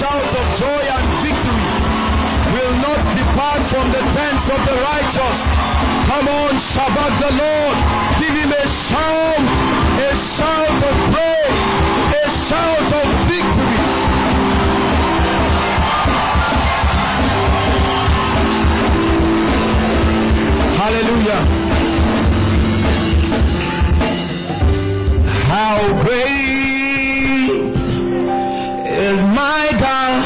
shout of joy and victory will not depart from the tents of the righteous. Come on, Shabbat the Lord. Give him a shout of praise, a shout of victory. Hallelujah. How great is my God?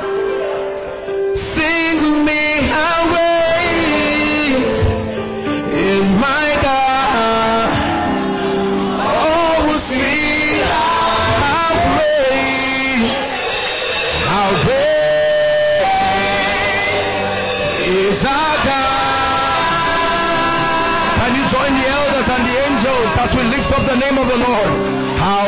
Sing with me, how great is my God? Oh, we'll sing, how great is our God? Can you join the elders and the angels as we lift up the name of the Lord? How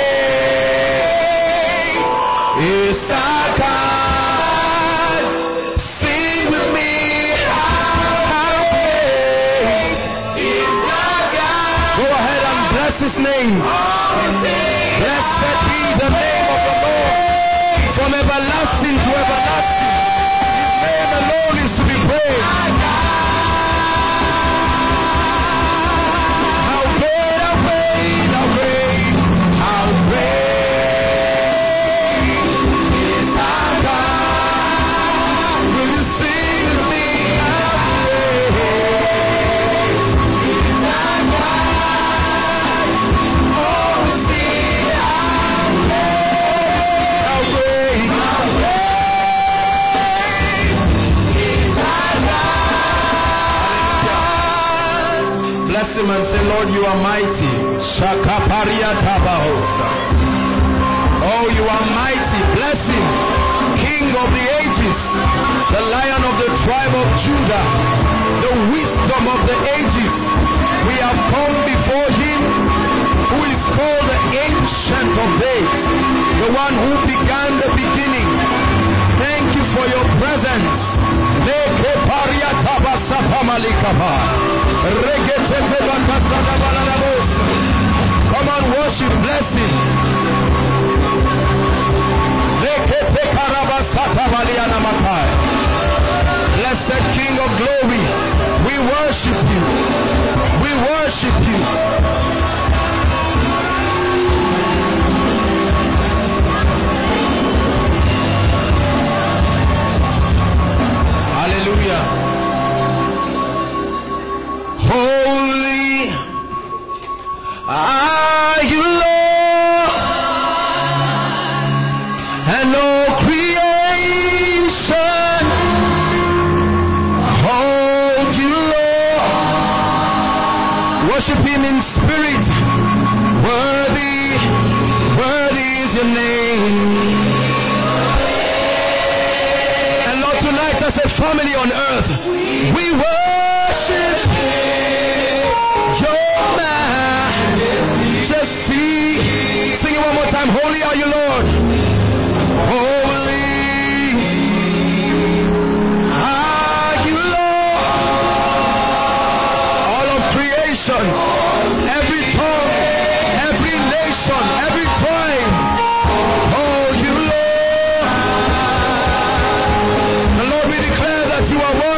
great is our God? Sing with me. How great is our God? Go ahead and bless his name. Blessed be the name of the Lord from everlasting to everlasting. His name alone is to be praised. Him and say, Lord, you are mighty. Shakaparia Tabahosa. Oh, you are mighty. Bless him. King of the ages, the Lion of the tribe of Judah, the wisdom of the ages. We have come before him who is called the Ancient of Days, the one who began the beginning. Thank you for your presence. Come on, worship, bless him. Blessed King of glory, we worship you. We worship you. Hallelujah. Holy are you, Lord, and all creation hold you, Lord. Worship him in spirit. Worthy, worthy is your name. And Lord, tonight as a family on earth, we worship your majesty. Sing it one more time. Holy are you, Lord. Holy are you, Lord. All of creation, every tongue, every nation, every tribe, hold you, Lord. And Lord, we declare that you are worthy.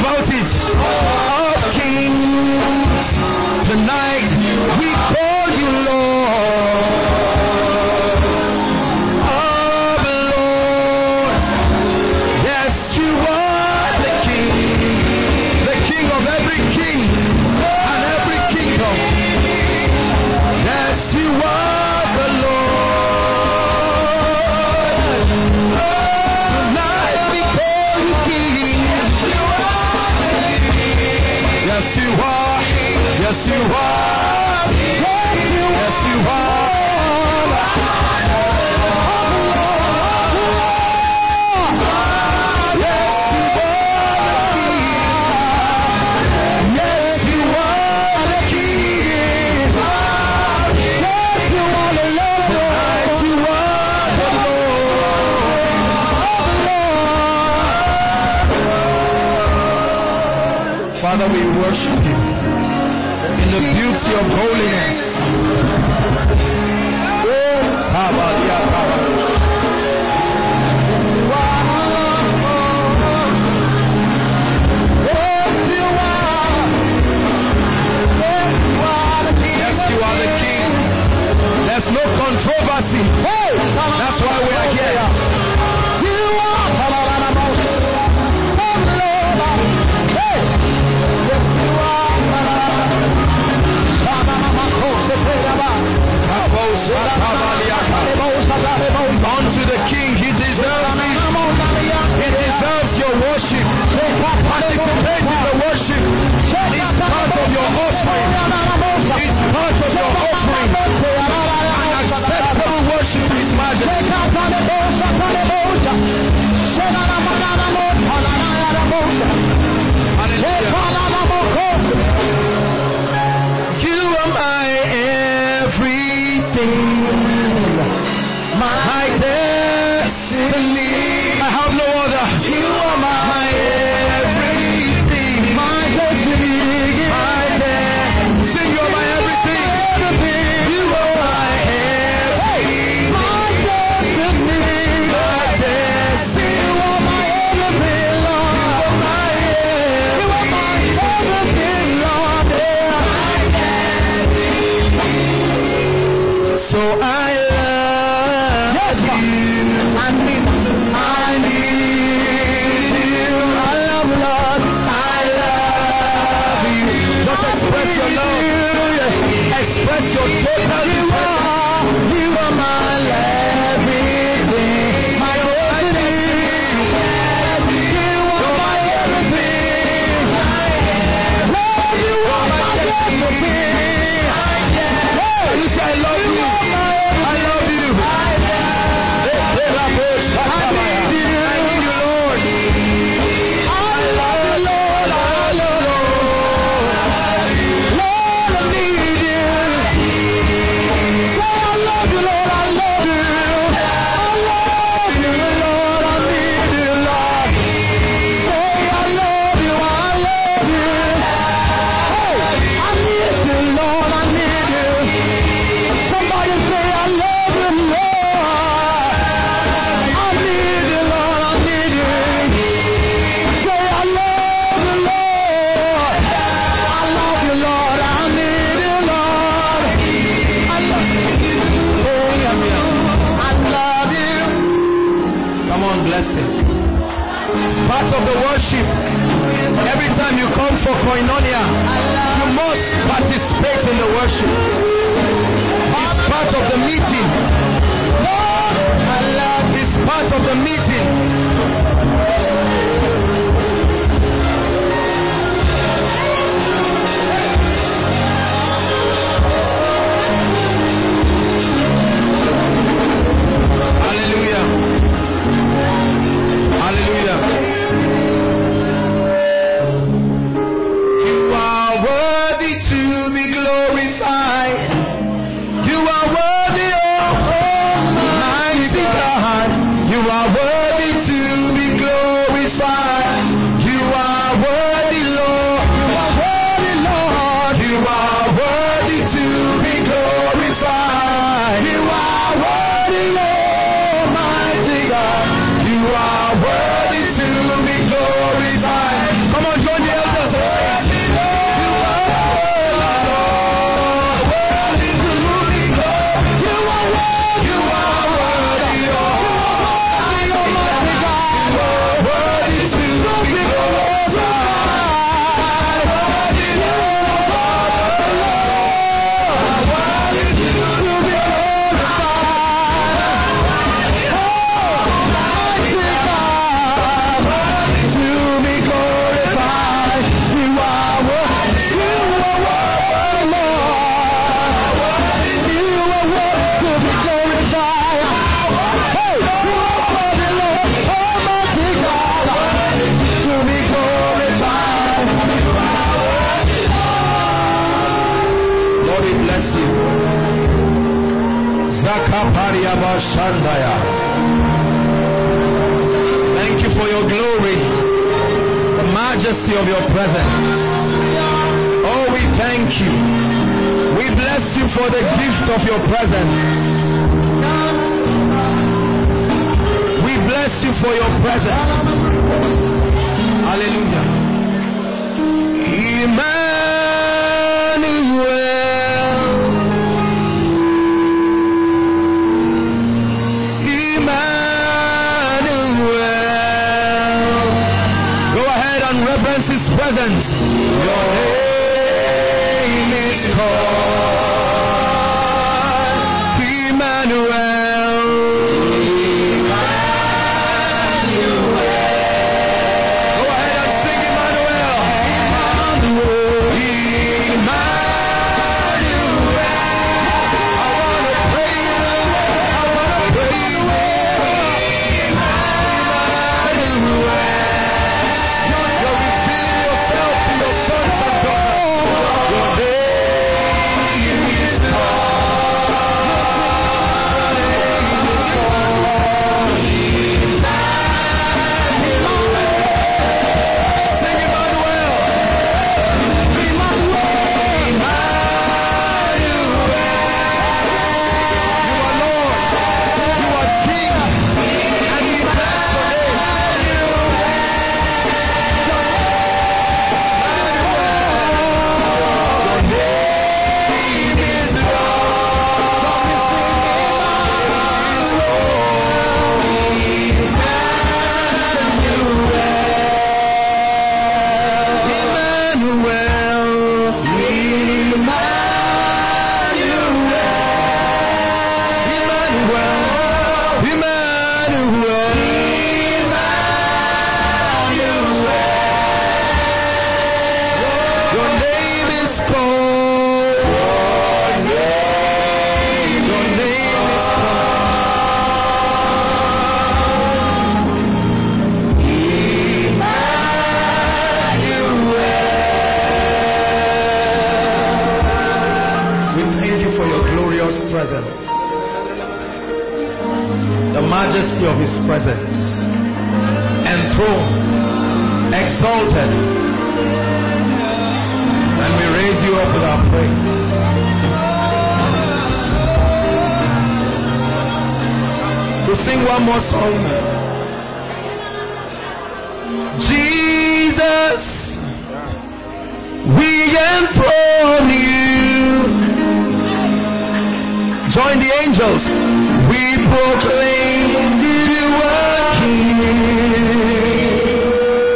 about it. Of kings. Tonight we call you Lord. Of Lord. Yes, you are the King of every king and every kingdom. Yes, you are the Lord. Tonight we call you King. Yes, you are. Yes, you are. Yes, you are. Father, we worship you in the beauty of holiness. Yes, you are the King. There's no controversy. That's why we are here. Unto the King, he deserves it. He deserves your worship. Participate in the worship. It's part of your offering. It's part of your offering. An acceptable worship to His Majesty. You are my everything. My destiny. I have no other. You are my everything. My destiny. My destiny. Sing, you are my everything. You are my everything. My destiny. My destiny. You are my everything, Lord. You are my everything. You are my everything, Lord. So I express your total devotion. You are my everything, my everything. You are my everything. Lord, you are my everything. You say I love you. I love you. I need you. I need you, Lord. I love you, Lord. I love you, Lord. Part of the worship, every time you come for koinonia, you must participate in the worship. It's part of the meeting. It's part of the meeting. You are worthy Thank you for your glory, the majesty of your presence. Oh, we thank you. We bless you for the gift of your presence. We bless you for your presence. Hallelujah. His presence. Your name is called Emmanuel. Go ahead and sing Emmanuel. Of his presence, enthroned, exalted, and we raise you up with our praise. We'll sing one more song. Jesus, we enthrone you. Join the angels. We proclaim you are King.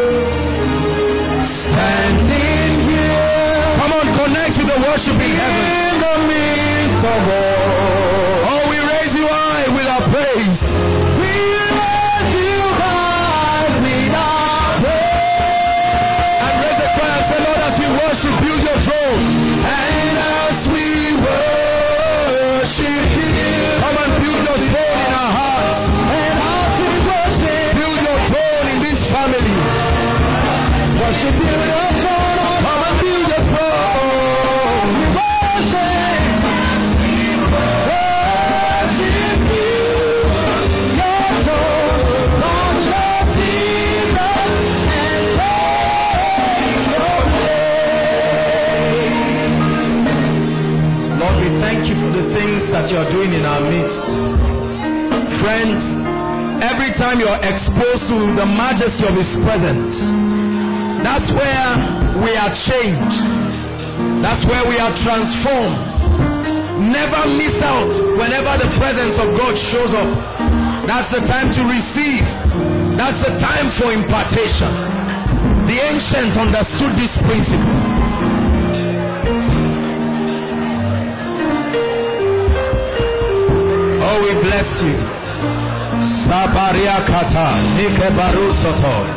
Standing here. Come on, connect with the worship in heaven. In the midst of all. Oh, we raise you high with our praise. We raise you high with our praise. And raise the choir and say, Lord, as we worship, build your throne. And as we worship you. Come on, build your throne in our hearts. And as we worship, build your throne in this family. Worship, build your throne. Come and build your throne. We worship. Worship you. Your throne. Lord, Lord Jesus. And praise your name. Lord, we thank you for the things that you are doing in our midst. Friends, every time you are exposed to the majesty of his presence, that's where we are changed. That's where we are transformed. Never miss out whenever the presence of God shows up. That's the time to receive. That's the time for impartation. The ancients understood this principle. Oh, we bless you. Sabaria kata, Nike barusoto.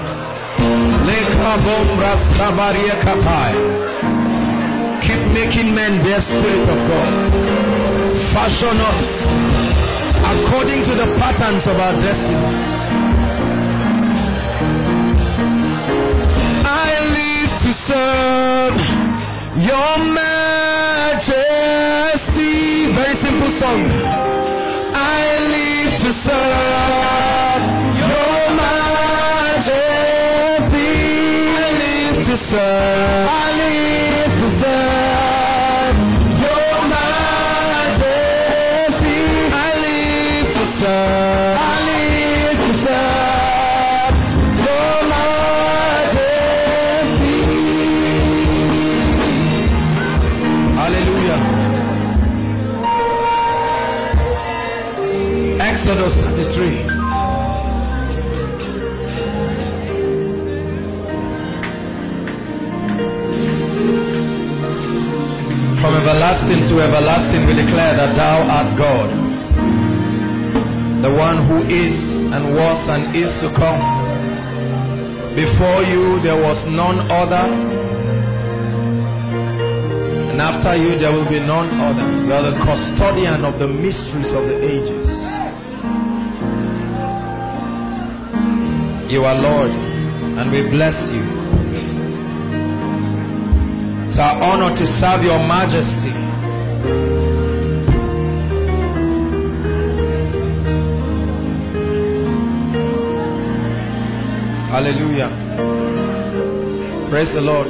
Keep making men their spirit of God. Fashion us according to the patterns of our destinies. I live to serve your majesty. Very simple song. I serve. I live to serve your majesty. I live to serve. I live to serve your majesty. Hallelujah. Exodus 33. From everlasting to everlasting we declare that thou art God, the one who is and was and is to come. Before you there was none other, and after you there will be none other. You are the custodian of the mysteries of the ages. You are Lord, and we bless you. It's our honor to serve your majesty. Hallelujah. Praise the Lord.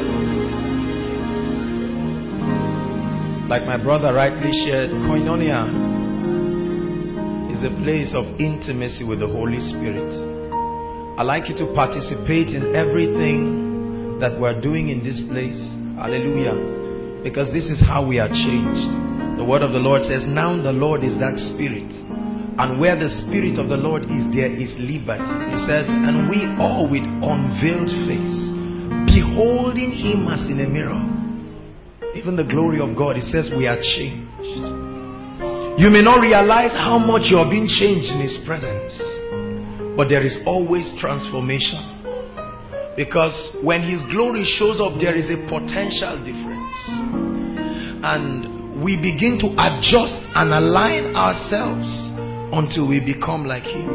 Like my brother rightly shared, Koinonia is a place of intimacy with the Holy Spirit. I'd like you to participate in everything that we're doing in this place. Hallelujah. Because this is how we are changed. The word of the Lord says, now the Lord is that Spirit, and where the Spirit of the Lord is, there is liberty. He says, and we all with unveiled face, beholding him as in a mirror, even the glory of God, it says we are changed. You may not realize how much you are being changed in his presence, but there is always transformation. Because when his glory shows up, there is a potential difference. And we begin to adjust and align ourselves until we become like him.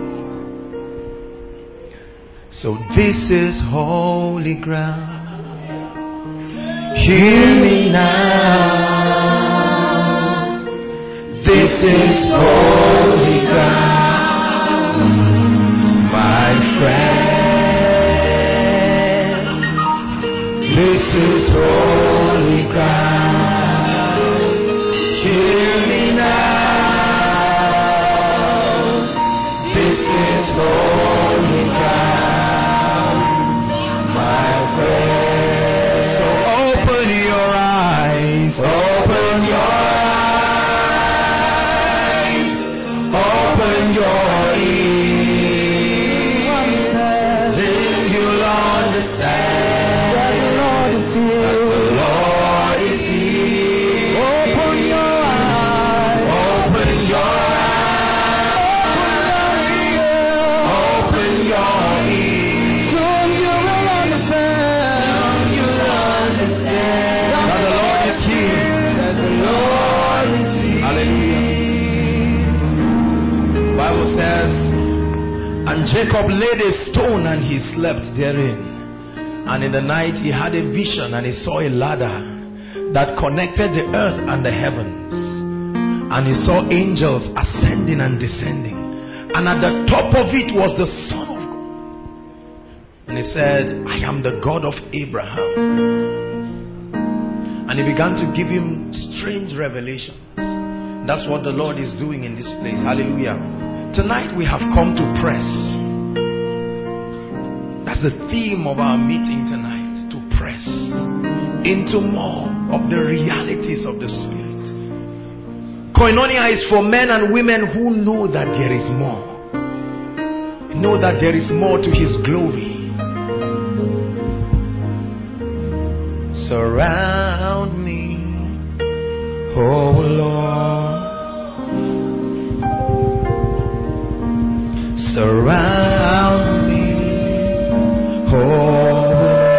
So this is holy ground. Hear me now. This is holy ground, my friend. This is holy ground. Hear me now. This is holy ground, my friend. So open your eyes. Open your eyes. Open your ears. Then you'll understand. And Jacob laid a stone and he slept therein. And in the night he had a vision and he saw a ladder that connected the earth and the heavens. And he saw angels ascending and descending. And at the top of it was the Son of God. And he said, I am the God of Abraham. And he began to give him strange revelations. That's what the Lord is doing in this place. Hallelujah. Tonight we have come to press. That's the theme of our meeting tonight. To press into more of the realities of the Spirit. Koinonia is for men and women who know that there is more. Know that there is more to his glory. Surround me, oh Lord. Surround me, oh Lord.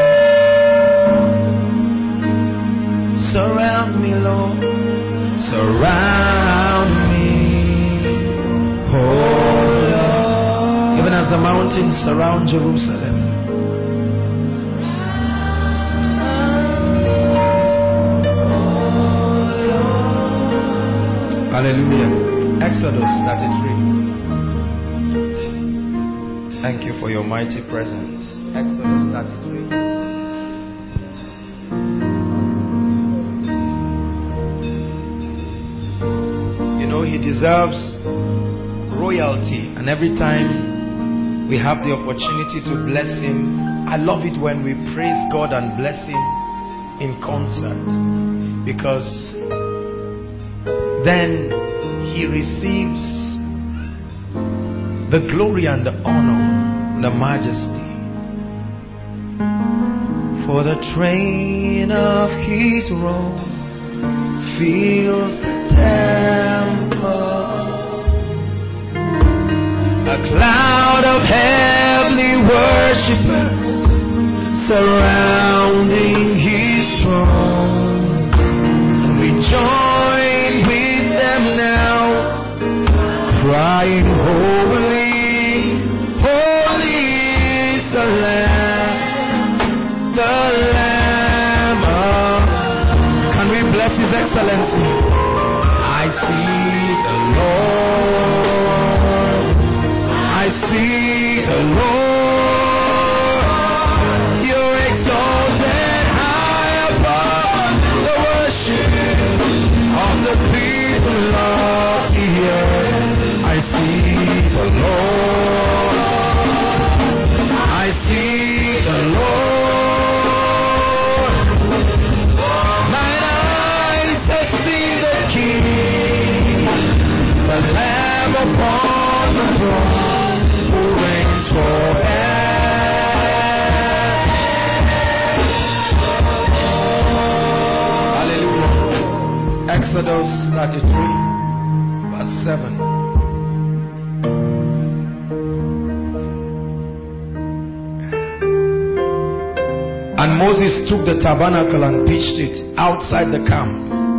Surround me, Lord. Surround me, oh Lord. Even as the mountains surround Jerusalem. Hallelujah. Exodus 33. Thank you for your mighty presence. Exodus 33. deserves royalty. And every time we have the opportunity to bless him, I love it when we praise God and bless him in concert, because then he receives the glory and the honor and the majesty. For the train of his robe fills the temple, a cloud of heavenly worshipers surrounding his throne. And we join with them now, crying, holy, holy is the Lamb, the Lamb of... Can we bless his excellency? I see the Lord, I see the Lord. Exodus 33, verse 7. And Moses took the tabernacle and pitched it outside the camp,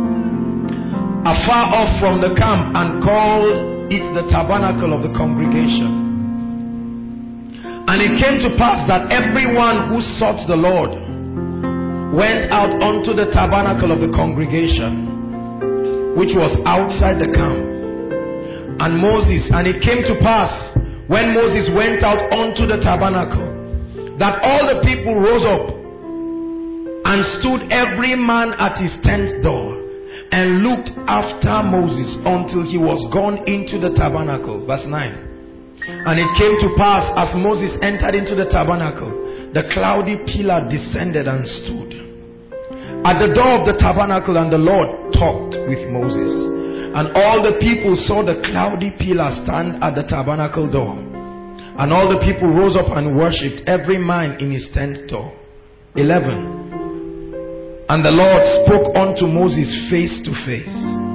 afar off from the camp, and called it the tabernacle of the congregation. And it came to pass that everyone who sought the Lord went out unto the tabernacle of the congregation, which was outside the camp. And it came to pass, when Moses went out unto the tabernacle, that all the people rose up and stood every man at his tent door, and looked after Moses until he was gone into the tabernacle. Verse 9. And it came to pass, as Moses entered into the tabernacle, the cloudy pillar descended and stood at the door of the tabernacle, and the Lord talked with Moses. And all the people saw the cloudy pillar stand at the tabernacle door. And all the people rose up and worshipped, every man in his tent door. 11. And the Lord spoke unto Moses face to face,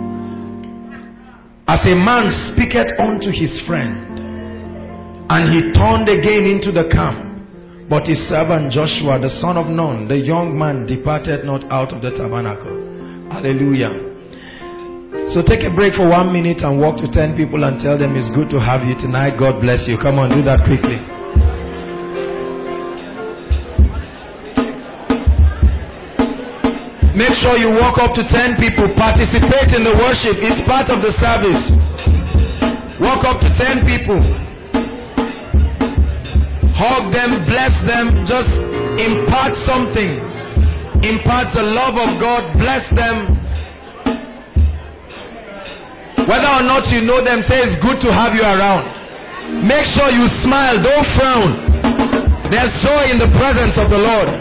as a man speaketh unto his friend. And he turned again into the camp. But his servant Joshua, the son of Nun, the young man, departed not out of the tabernacle. Hallelujah. So take a break for 1 minute and walk to 10 people and tell them it's good to have you tonight. God bless you. Come on, do that quickly. Make sure you walk up to 10 people. Participate in the worship. It's part of the service. Walk up to 10 people. Hug them, bless them, just impart something. Impart the love of God, bless them. Whether or not you know them, say it's good to have you around. Make sure you smile, don't frown. There's joy in the presence of the Lord.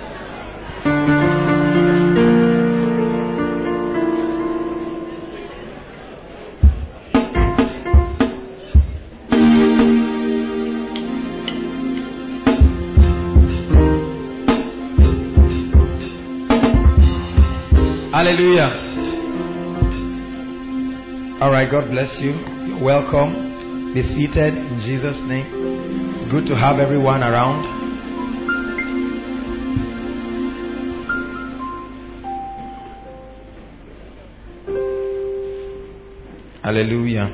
Hallelujah. All right, God bless you. You're welcome. Be seated in Jesus' name. It's good to have everyone around. Hallelujah.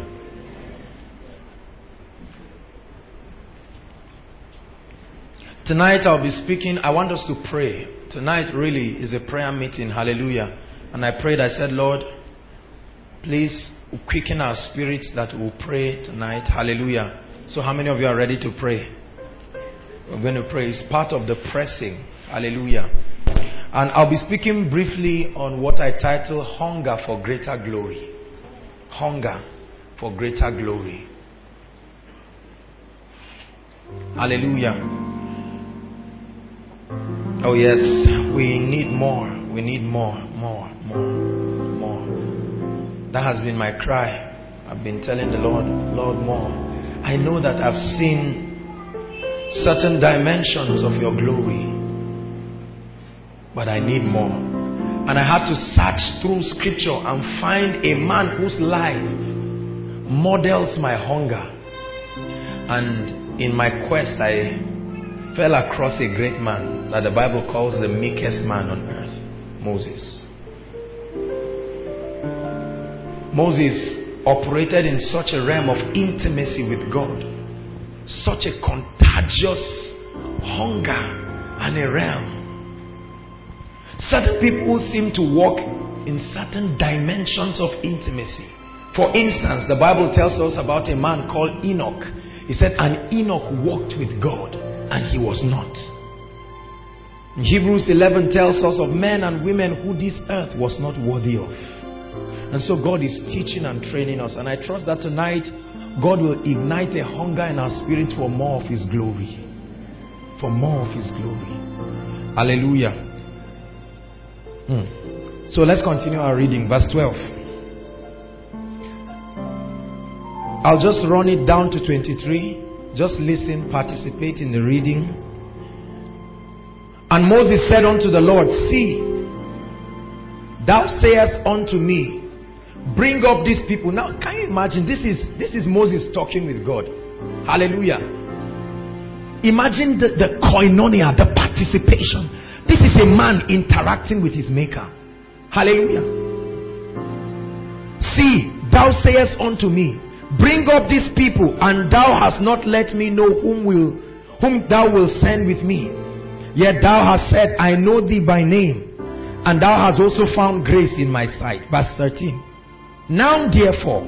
Tonight I'll be speaking. I want us to pray. Tonight really is a prayer meeting. Hallelujah. And I prayed, I said, Lord, please quicken our spirits that we'll pray tonight. Hallelujah. So how many of you are ready to pray? We're going to pray. It's part of the pressing. Hallelujah. And I'll be speaking briefly on what I title Hunger for Greater Glory. Hunger for greater glory. Hallelujah. Oh yes, we need more. We need more. That has been my cry. I've been telling the Lord, Lord, more. I know that I've seen certain dimensions of your glory, but I need more. And I had to search through scripture and find a man whose life models my hunger. And in my quest, I fell across a great man that the Bible calls the meekest man on earth, Moses. Moses operated in such a realm of intimacy with God, such a contagious hunger and a realm. Certain people seem to walk in certain dimensions of intimacy. For instance, the Bible tells us about a man called Enoch. He said, and Enoch walked with God, and he was not. In Hebrews 11 tells us of men and women who this earth was not worthy of. And so God is teaching and training us. And I trust that tonight, God will ignite a hunger in our spirit for more of His glory. For more of His glory. Hallelujah. So let's continue our reading. Verse 12. I'll just run it down to 23. Just listen, participate in the reading. And Moses said unto the Lord, see, thou sayest unto me, bring up these people. Now, can you imagine? This is Moses talking with God. Hallelujah. Imagine the koinonia, the participation. This is a man interacting with his maker. Hallelujah. See, thou sayest unto me, bring up these people, and thou hast not let me know whom thou wilt send with me. Yet thou hast said, I know thee by name, and thou hast also found grace in my sight. Verse 13. Now therefore,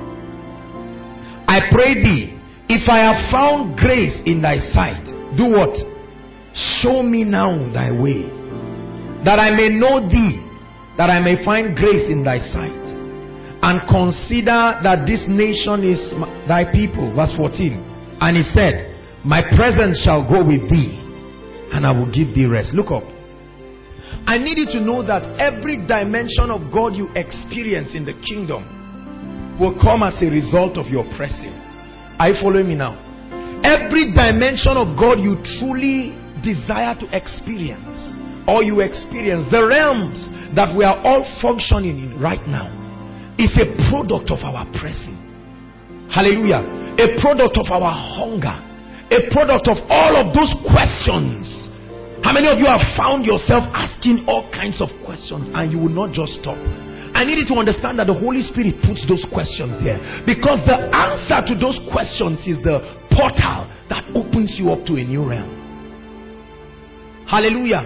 I pray thee, if I have found grace in thy sight, do what? Show me now thy way, that I may know thee, that I may find grace in thy sight, and consider that this nation is thy people. Verse 14. And he said, my presence shall go with thee, and I will give thee rest. Look up. I need you to know that every dimension of God you experience in the kingdom will come as a result of your pressing. Are you following me now? Every dimension of God you truly desire to experience, or you experience, the realms that we are all functioning in right now, is a product of our pressing. Hallelujah. A product of our hunger. A product of all of those questions. How many of you have found yourself asking all kinds of questions and you will not just stop? I need you to understand that the Holy Spirit puts those questions there, because the answer to those questions is the portal that opens you up to a new realm. Hallelujah.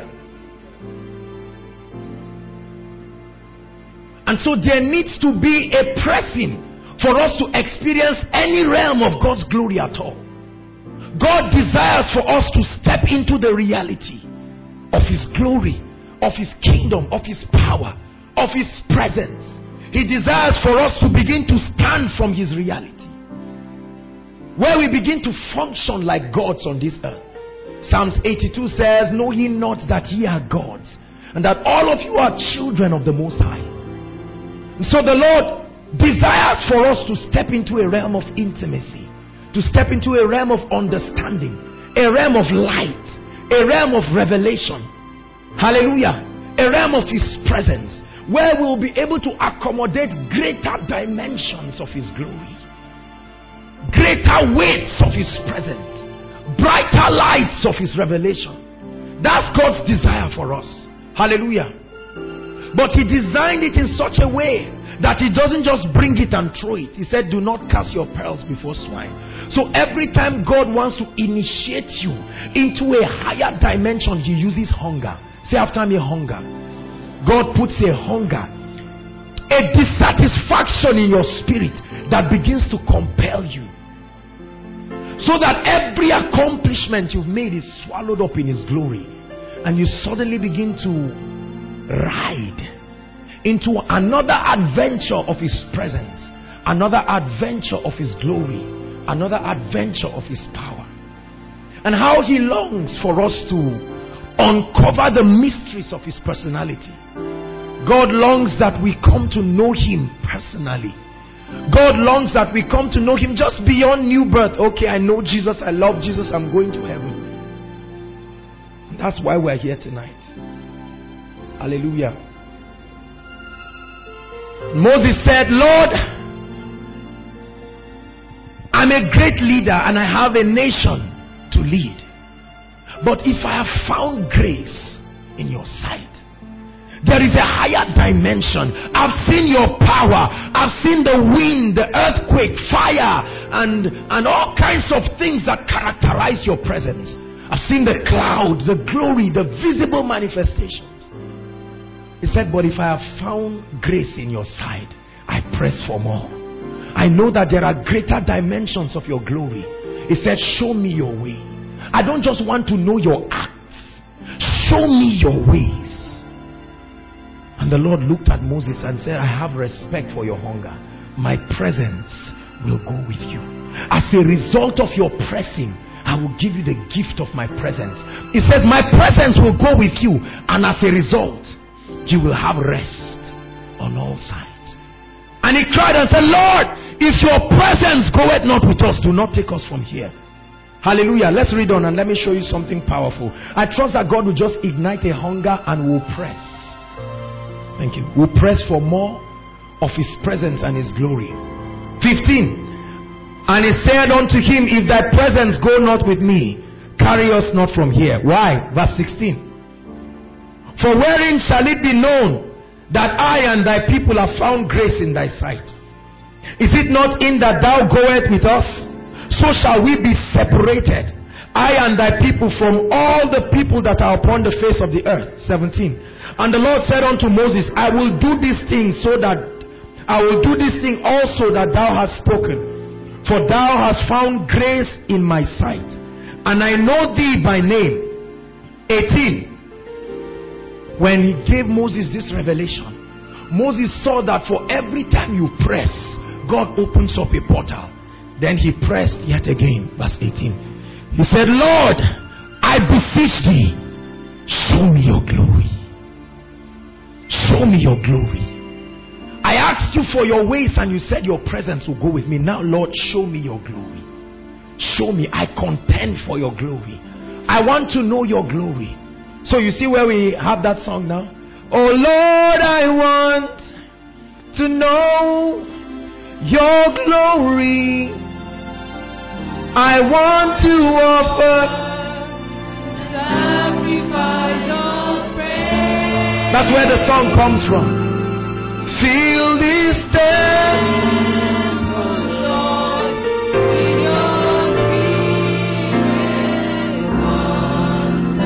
And so there needs to be a pressing for us to experience any realm of God's glory at all. God desires for us to step into the reality of His glory, of His kingdom, of His power, of His presence. He desires for us to begin to stand from His reality, where we begin to function like gods on this earth. Psalms 82 says, know ye not that ye are gods, and that all of you are children of the Most High. And so the Lord desires for us to step into a realm of intimacy, to step into a realm of understanding, a realm of light, a realm of revelation. Hallelujah. A realm of His presence, where we will be able to accommodate greater dimensions of His glory, greater weights of His presence, brighter lights of His revelation. That's God's desire for us. Hallelujah. But He designed it in such a way that He doesn't just bring it and throw it. He said, do not cast your pearls before swine. So every time God wants to initiate you into a higher dimension, He uses hunger. Say after me, hunger. God puts a hunger, a dissatisfaction in your spirit that begins to compel you, so that every accomplishment you've made is swallowed up in His glory, and you suddenly begin to ride into another adventure of His presence, another adventure of his glory, another adventure of his power. And how he longs for us to uncover the mysteries of his personality. God longs that we come to know him personally. God longs that we come to know him just beyond new birth. Okay, I know Jesus, I love Jesus, I'm going to heaven. And that's why we're here tonight. Hallelujah. Moses said, Lord, I'm a great leader and I have a nation to lead. But if I have found grace in your sight, there is a higher dimension. I've seen your power. I've seen the wind, the earthquake, fire, and all kinds of things that characterize your presence. I've seen the cloud, the glory, the visible manifestations. He said, but if I have found grace in your sight, I press for more. I know that there are greater dimensions of your glory. He said, show me your way. I don't just want to know your acts. Show me your ways. And the Lord looked at Moses and said, I have respect for your hunger. My presence will go with you. As a result of your pressing, I will give you the gift of my presence. He says, my presence will go with you. And as a result, you will have rest on all sides. And he cried and said, Lord, if your presence goeth not with us, do not take us from here. Hallelujah. Let's read on and let me show you something powerful. I trust that God will just ignite a hunger and will press. Thank you. We'll press for more of his presence and his glory. 15. And he said unto him, if thy presence go not with me, carry us not from here. Why? Verse 16. For wherein shall it be known that I and thy people have found grace in thy sight? Is it not in that thou goest with us? So shall we be separated, I and thy people, from all the people that are upon the face of the earth. 17. And the Lord said unto Moses, I will do this thing also that thou hast spoken. For thou hast found grace in my sight, and I know thee by name. 18. When he gave Moses this revelation, Moses saw that for every time you press, God opens up a portal. Then he pressed yet again. Verse 18. He said, Lord, I beseech thee, show me your glory. Show me your glory. I asked you for your ways and you said your presence will go with me. Now, Lord, show me your glory. Show me. I contend for your glory. I want to know your glory. So you see where we have that song now? Oh Lord, I want to know your glory. I want to offer sacrifice of praise. That's where the song comes from. Fill this temple, Lord, with your spirit once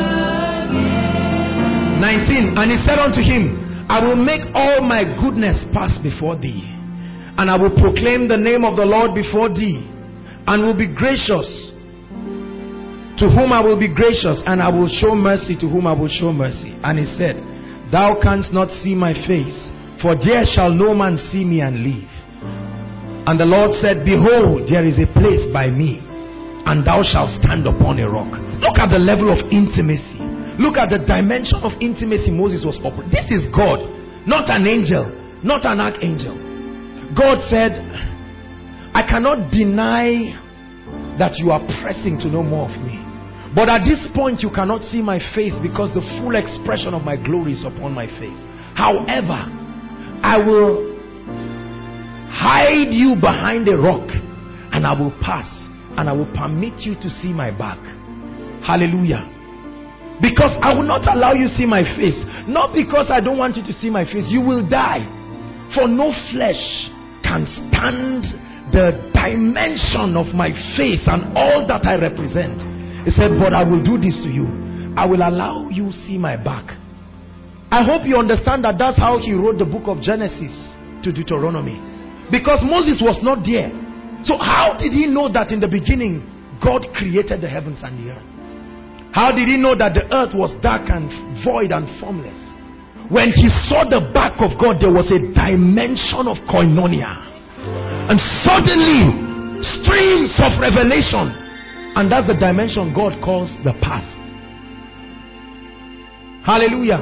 again. 19. And he said unto him, I will make all my goodness pass before thee, and I will proclaim the name of the Lord before thee, and will be gracious to whom I will be gracious, and I will show mercy to whom I will show mercy. And he said, thou canst not see my face, for there shall no man see me and live. And the Lord said, behold, there is a place by me, and thou shalt stand upon a rock. Look at the level of intimacy. Look at the dimension of intimacy Moses was operating. This is God, not an angel, not an archangel. God said, I cannot deny that you are pressing to know more of me. But at this point you cannot see my face, because the full expression of my glory is upon my face. However, I will hide you behind a rock, and I will pass, and I will permit you to see my back. Hallelujah. Because I will not allow you to see my face. Not because I don't want you to see my face. You will die. For no flesh can stand the dimension of my face and all that I represent. He said, but I will do this to you. I will allow you see my back. I hope you understand that that's how he wrote the book of Genesis to Deuteronomy. Because Moses was not there. So how did he know that in the beginning God created the heavens and the earth? How did he know that the earth was dark and void and formless? When he saw the back of God, there was a dimension of koinonia. And suddenly, streams of revelation. And that's the dimension God calls the path. Hallelujah.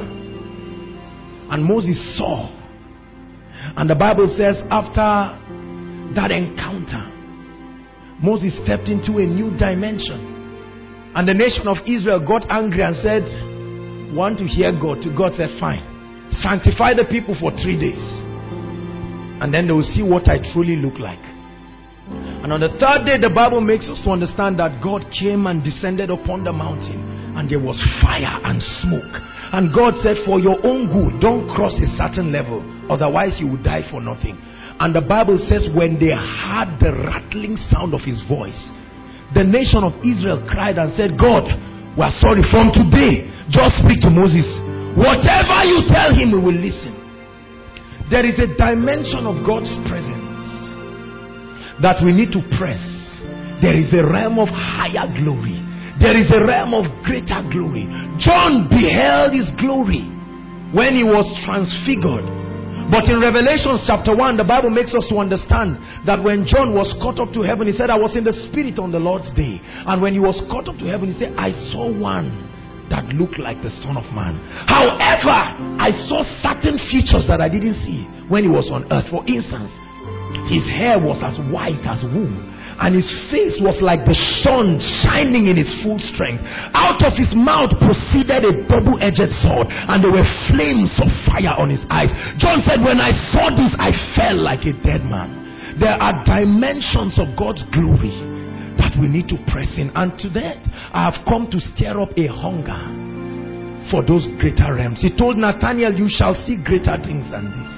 And Moses saw. And the Bible says after that encounter, Moses stepped into a new dimension. And the nation of Israel got angry and said, want to hear God. God said, fine. Sanctify the people for 3 days. And then they will see what I truly look like. And on the third day, the Bible makes us to understand that God came and descended upon the mountain. And there was fire and smoke. And God said, for your own good, don't cross a certain level. Otherwise you will die for nothing. And the Bible says when they heard the rattling sound of his voice, the nation of Israel cried and said, God, we are sorry, from today, just speak to Moses. Whatever you tell him, we will listen. There is a dimension of God's presence that we need to press. There is a realm of higher glory. There is a realm of greater glory. John beheld his glory when he was transfigured. But in Revelation chapter 1, the Bible makes us to understand that when John was caught up to heaven, he said, I was in the spirit on the Lord's day. And when he was caught up to heaven, he said, I saw one that looked like the Son of Man. However, I saw certain features that I didn't see when he was on earth. For instance, his hair was as white as wool, and his face was like the sun shining in its full strength. Out of his mouth proceeded a double-edged sword, and there were flames of fire on his eyes. John said, when I saw this, I fell like a dead man. There are dimensions of God's glory that we need to press in. And today, I have come to stir up a hunger for those greater realms. He told Nathanael, you shall see greater things than this.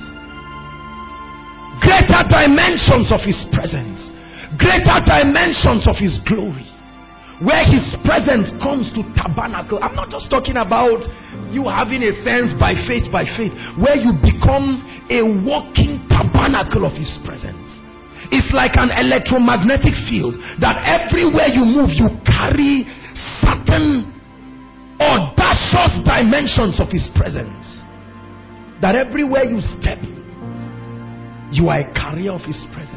Greater dimensions of his presence. Greater dimensions of his glory. Where his presence comes to tabernacle. I'm not just talking about you having a sense by faith. Where you become a walking tabernacle of his presence. It's like an electromagnetic field that everywhere you move, you carry certain audacious dimensions of his presence. That everywhere you step, you are a carrier of his presence.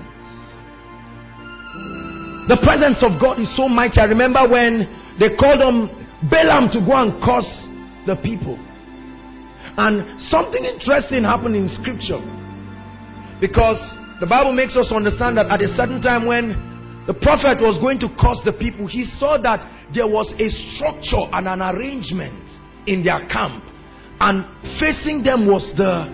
The presence of God is so mighty. I remember when they called on Balaam to go and curse the people. And something interesting happened in scripture. Because the Bible makes us understand that at a certain time when the prophet was going to curse the people, he saw that there was a structure and an arrangement in their camp. And facing them was the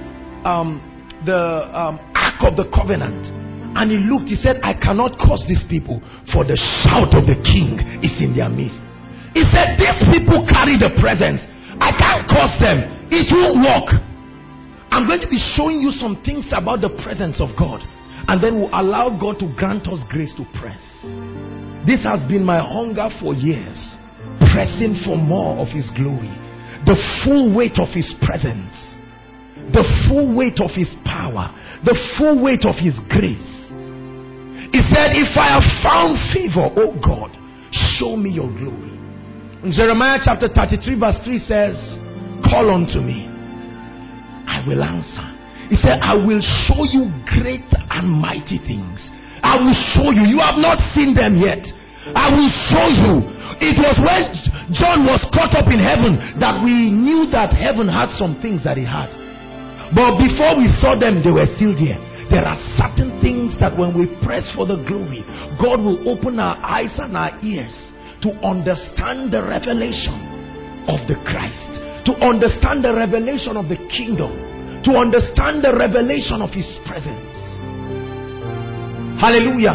Ark of the Covenant. And he looked, he said, I cannot curse these people, for the shout of the king is in their midst. He said, these people carry the presence. I can't curse them. It won't work. I'm going to be showing you some things about the presence of God, and then we'll allow God to grant us grace to press. This has been my hunger for years, pressing for more of his glory, the full weight of his presence, the full weight of his power, the full weight of his grace. He said, if I have found favor, oh God, show me your glory. In Jeremiah chapter 33 verse 3 says, call unto me, I will answer. He said, I will show you great and mighty things. I will show you. You have not seen them yet. I will show you. It was when John was caught up in heaven that we knew that heaven had some things that it had. But before we saw them, they were still there. There are certain things that when we press for the glory, God will open our eyes and our ears to understand the revelation of the Christ, to understand the revelation of the kingdom, to understand the revelation of his presence. Hallelujah.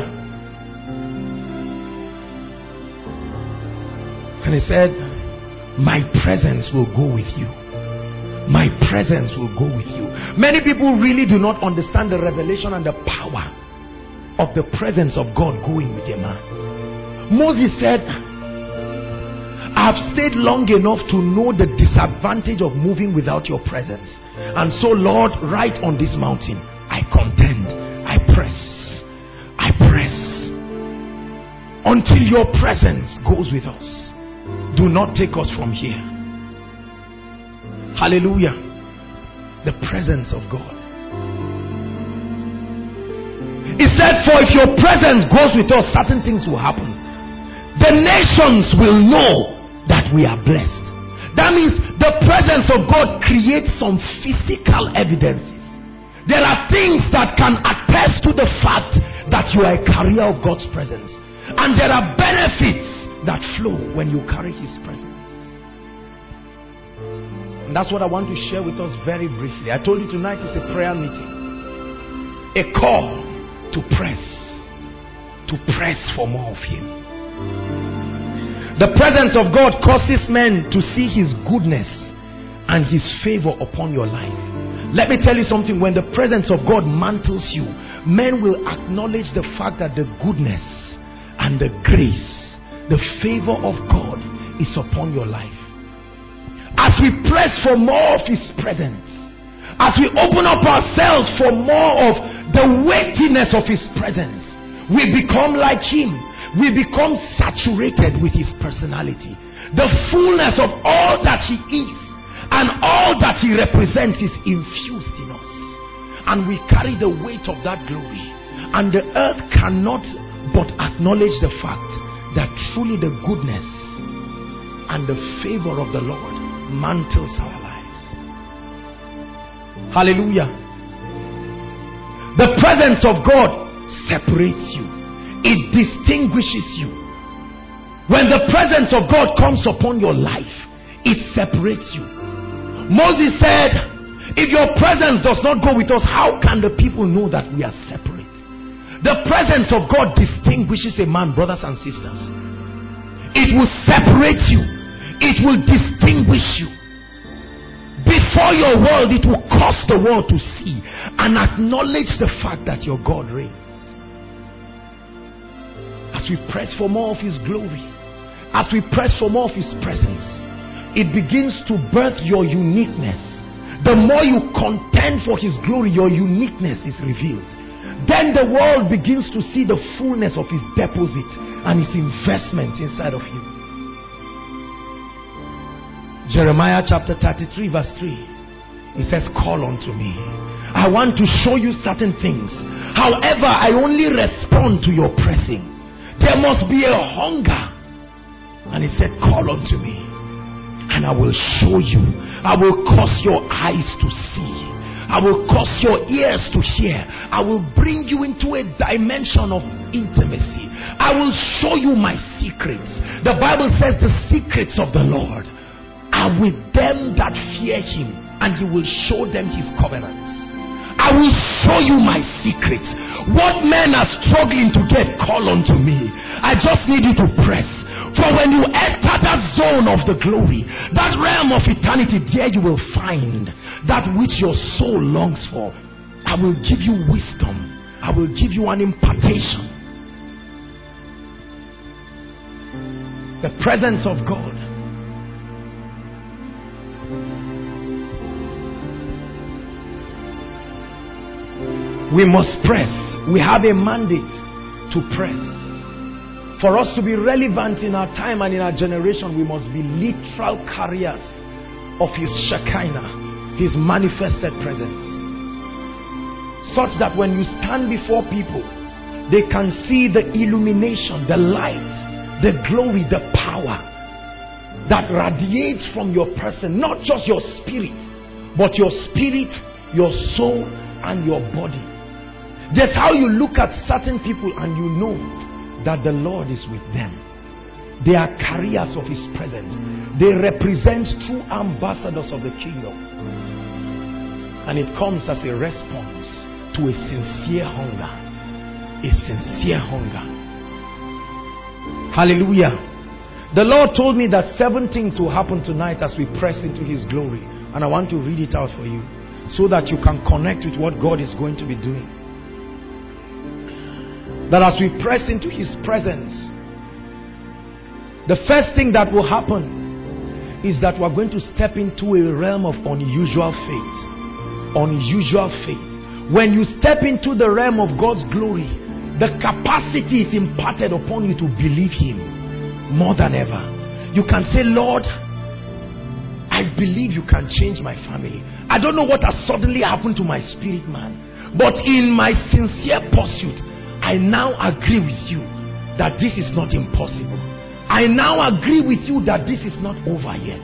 And he said, my presence will go with you. My presence will go with you. Many people really do not understand the revelation and the power of the presence of God going with a man. Moses said, I have stayed long enough to know the disadvantage of moving without your presence. And so, Lord, right on this mountain, I contend, I press, until your presence goes with us. Do not take us from here. Hallelujah. The presence of God. He said, for if your presence goes with us, certain things will happen. The nations will know that we are blessed. That means the presence of God creates some physical evidences. There are things that can attest to the fact that you are a carrier of God's presence. And there are benefits that flow when you carry His presence. And that's what I want to share with us very briefly. I told you tonight is a prayer meeting. A call to press for more of Him. The presence of God causes men to see His goodness and His favor upon your life. Let me tell you something. When the presence of God mantles you, men will acknowledge the fact that the goodness and the grace, the favor of God is upon your life. As we press for more of His presence, as we open up ourselves for more of the weightiness of His presence, we become like Him. We become saturated with His personality. The fullness of all that He is and all that He represents is infused in us. And we carry the weight of that glory. And the earth cannot but acknowledge the fact that truly the goodness and the favor of the Lord mantles our lives. Hallelujah. The presence of God separates you. It distinguishes you. When the presence of God comes upon your life, it separates you. Moses said, if your presence does not go with us, how can the people know that we are separate? The presence of God distinguishes a man, brothers and sisters. It will separate you. It will distinguish you. Before your world, it will cause the world to see and acknowledge the fact that your God reigns. As we press for more of His glory, as we press for more of His presence, it begins to birth your uniqueness. The more you contend for His glory, your uniqueness is revealed. Then the world begins to see the fullness of His deposit and His investments inside of you. Jeremiah chapter 33 verse 3. It says, call unto me. I want to show you certain things. However, I only respond to your pressing. There must be a hunger. And He said, call unto me, and I will show you. I will cause your eyes to see. I will cause your ears to hear. I will bring you into a dimension of intimacy. I will show you my secrets. The Bible says the secrets of the Lord are with them that fear Him, and He will show them His covenants. I will show you my secrets. What men are struggling to get, call unto me. I just need you to press. For when you enter that zone of the glory, that realm of eternity, there you will find that which your soul longs for. I will give you wisdom. I will give you an impartation. The presence of God. We must press. We have a mandate to press. For us to be relevant in our time and in our generation, we must be literal carriers of His Shekinah, His manifested presence. Such that when you stand before people, they can see the illumination, the light, the glory, the power that radiates from your person. Not just your spirit, but your spirit, your soul, and your body. That's how you look at certain people and you know that the Lord is with them. They are carriers of His presence. They represent true ambassadors of the kingdom. And it comes as a response to a sincere hunger. A sincere hunger. Hallelujah. The Lord told me that 7 things will happen tonight as we press into His glory. And I want to read it out for you so that you can connect with what God is going to be doing. That as we press into His presence, the first thing that will happen is that we're going to step into a realm of unusual faith. Unusual faith. When you step into the realm of God's glory, the capacity is imparted upon you to believe Him more than ever. You can say, Lord, I believe you can change my family. I don't know what has suddenly happened to my spirit man, but in my sincere pursuit, I now agree with you that this is not impossible. I now agree with you that this is not over yet.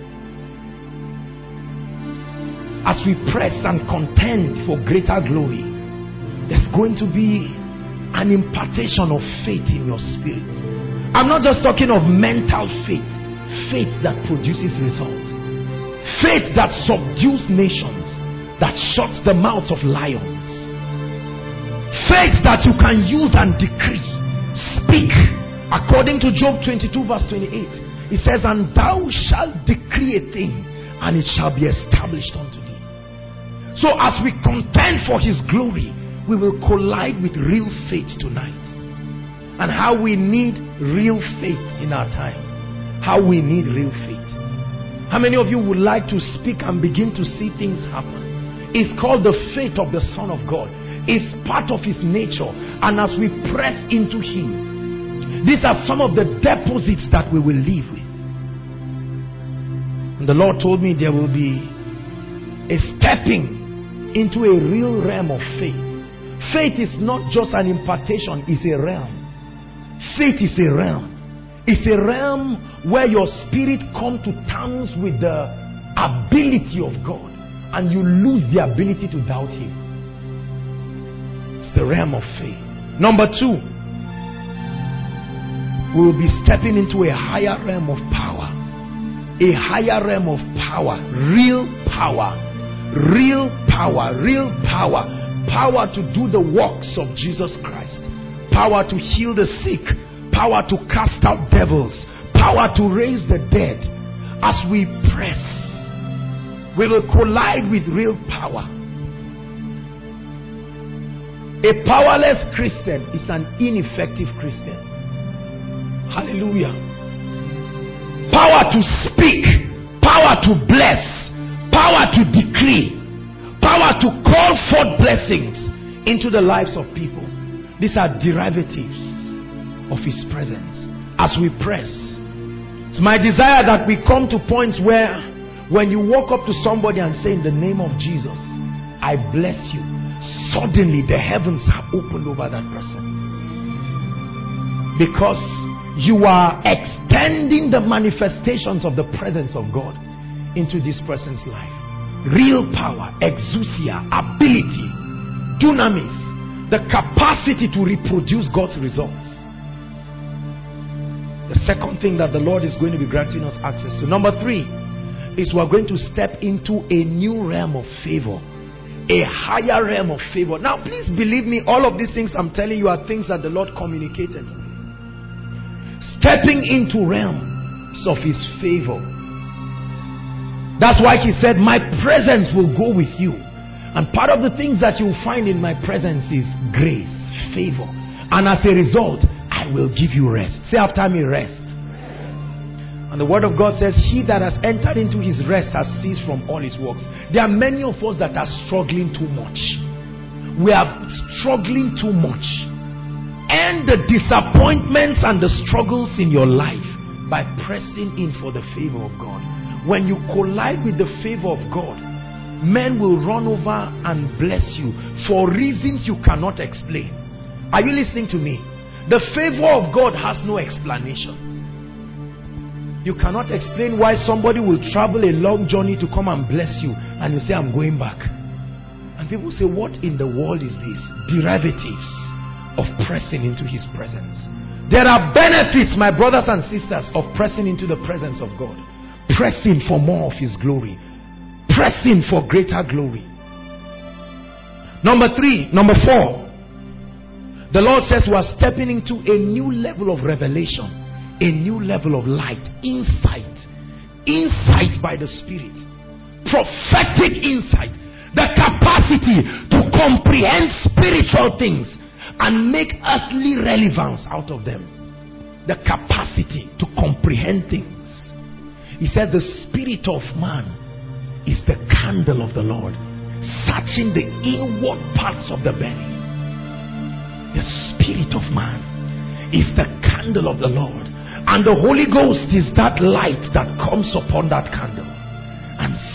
As we press and contend for greater glory, there's going to be an impartation of faith in your spirit. I'm not just talking of mental faith, faith that produces results, faith that subdues nations, that shuts the mouths of lions, faith that you can use and decree, speak. According to Job 22 verse 28, it says, and thou shalt decree a thing, and it shall be established unto thee. So as we contend for his glory, we will collide with real faith tonight. And how we need real faith in our time. How we need real faith. How many of you would like to speak and begin to see things happen? It's called the faith of the Son of God. It's part of his nature. And as we press into him, these are some of the deposits that we will live with. And the Lord told me there will be a stepping into a real realm of faith. Faith is not just an impartation, it's a realm. Faith is a realm. It's a realm where your spirit comes to terms with the ability of God, and you lose the ability to doubt him. It's the realm of faith. Number two, we will be stepping into a higher realm of power. A higher realm of power. Real power. Real power. Real power. Power to do the works of Jesus Christ. Power to heal the sick. Power to cast out devils. Power to raise the dead. As we press, we will collide with real power. A powerless Christian is an ineffective Christian. Hallelujah. Power to speak, power to bless, power to decree, power to call forth blessings into the lives of people. These are derivatives of his presence. As we press, it's my desire that we come to points where when you walk up to somebody and say, in the name of Jesus, I bless you, suddenly the heavens are opened over that person. Because you are extending the manifestations of the presence of God into this person's life. Real power, exousia, ability, dunamis, the capacity to reproduce God's results. The second thing that the Lord is going to be granting us access to. Number three is we are going to step into a new realm of favor. A higher realm of favor. Now please believe me, all of these things I'm telling you are things that the Lord communicated. Stepping into realms of his favor. That's why he said, my presence will go with you. And part of the things that you'll find in my presence is grace, favor. And as a result, I will give you rest. Say after me, rest. And the word of God says, he that has entered into his rest has ceased from all his works. There are many of us that are struggling too much. We are struggling too much. And the disappointments and the struggles in your life by pressing in for the favor of God. When you collide with the favor of God, men will run over and bless you for reasons you cannot explain. Are you listening to me? The favor of God has no explanation. You cannot explain why somebody will travel a long journey to come and bless you, and you say, I'm going back. And people say, what in the world is this? Derivatives of pressing into his presence. There are benefits, my brothers and sisters, of pressing into the presence of God. Pressing for more of his glory. Pressing for greater glory. Number four. The Lord says we are stepping into a new level of revelation. A new level of light. Insight. Insight by the Spirit. Prophetic insight. The capacity to comprehend spiritual things and make earthly relevance out of them. The capacity to comprehend things. He says the spirit of man is the candle of the Lord, searching the inward parts of the belly. The spirit of man is the candle of the Lord, and the Holy Ghost is that light that comes upon that candle.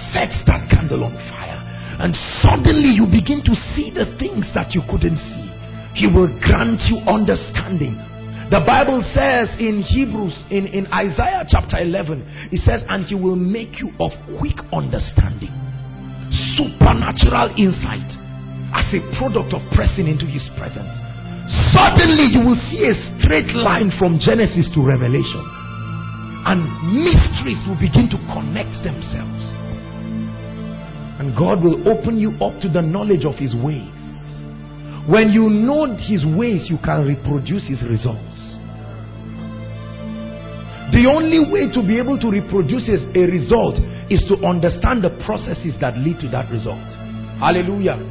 sets that candle on fire. And suddenly you begin to see the things that you couldn't see. He will grant you understanding. The Bible says in Hebrews, in Isaiah chapter 11, it says, and he will make you of quick understanding. Supernatural insight as a product of pressing into his presence. Suddenly you will see a straight line from Genesis to Revelation. And mysteries will begin to connect themselves. And God will open you up to the knowledge of his ways. When you know his ways, you can reproduce his results. The only way to be able to reproduce a result is to understand the processes that lead to that result. Hallelujah.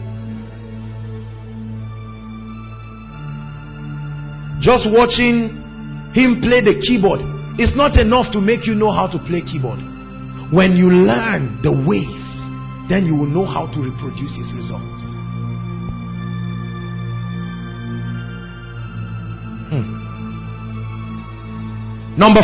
Just watching him play the keyboard is not enough to make you know how to play keyboard. When you learn the ways, then you will know how to reproduce his results. Number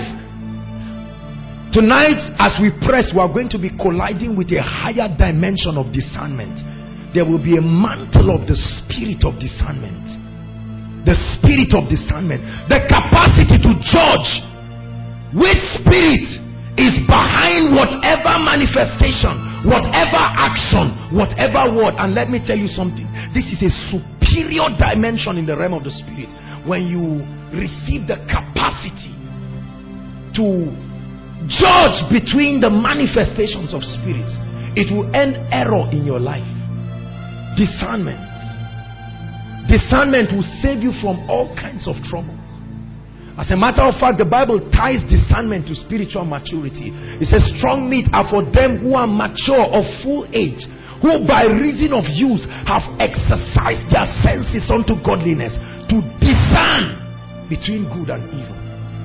5. Tonight, as we press, we are going to be colliding with a higher dimension of discernment. There will be a mantle of the spirit of discernment. The spirit of discernment. The capacity to judge which spirit is behind whatever manifestation, whatever action, whatever word. And let me tell you something. This is a superior dimension in the realm of the spirit. When you receive the capacity to judge between the manifestations of spirits, it will end error in your life. Discernment. Discernment will save you from all kinds of trouble. As a matter of fact, the Bible ties discernment to spiritual maturity. It says strong meat are for them who are mature of full age, who by reason of use have exercised their senses unto godliness, to discern between good and evil.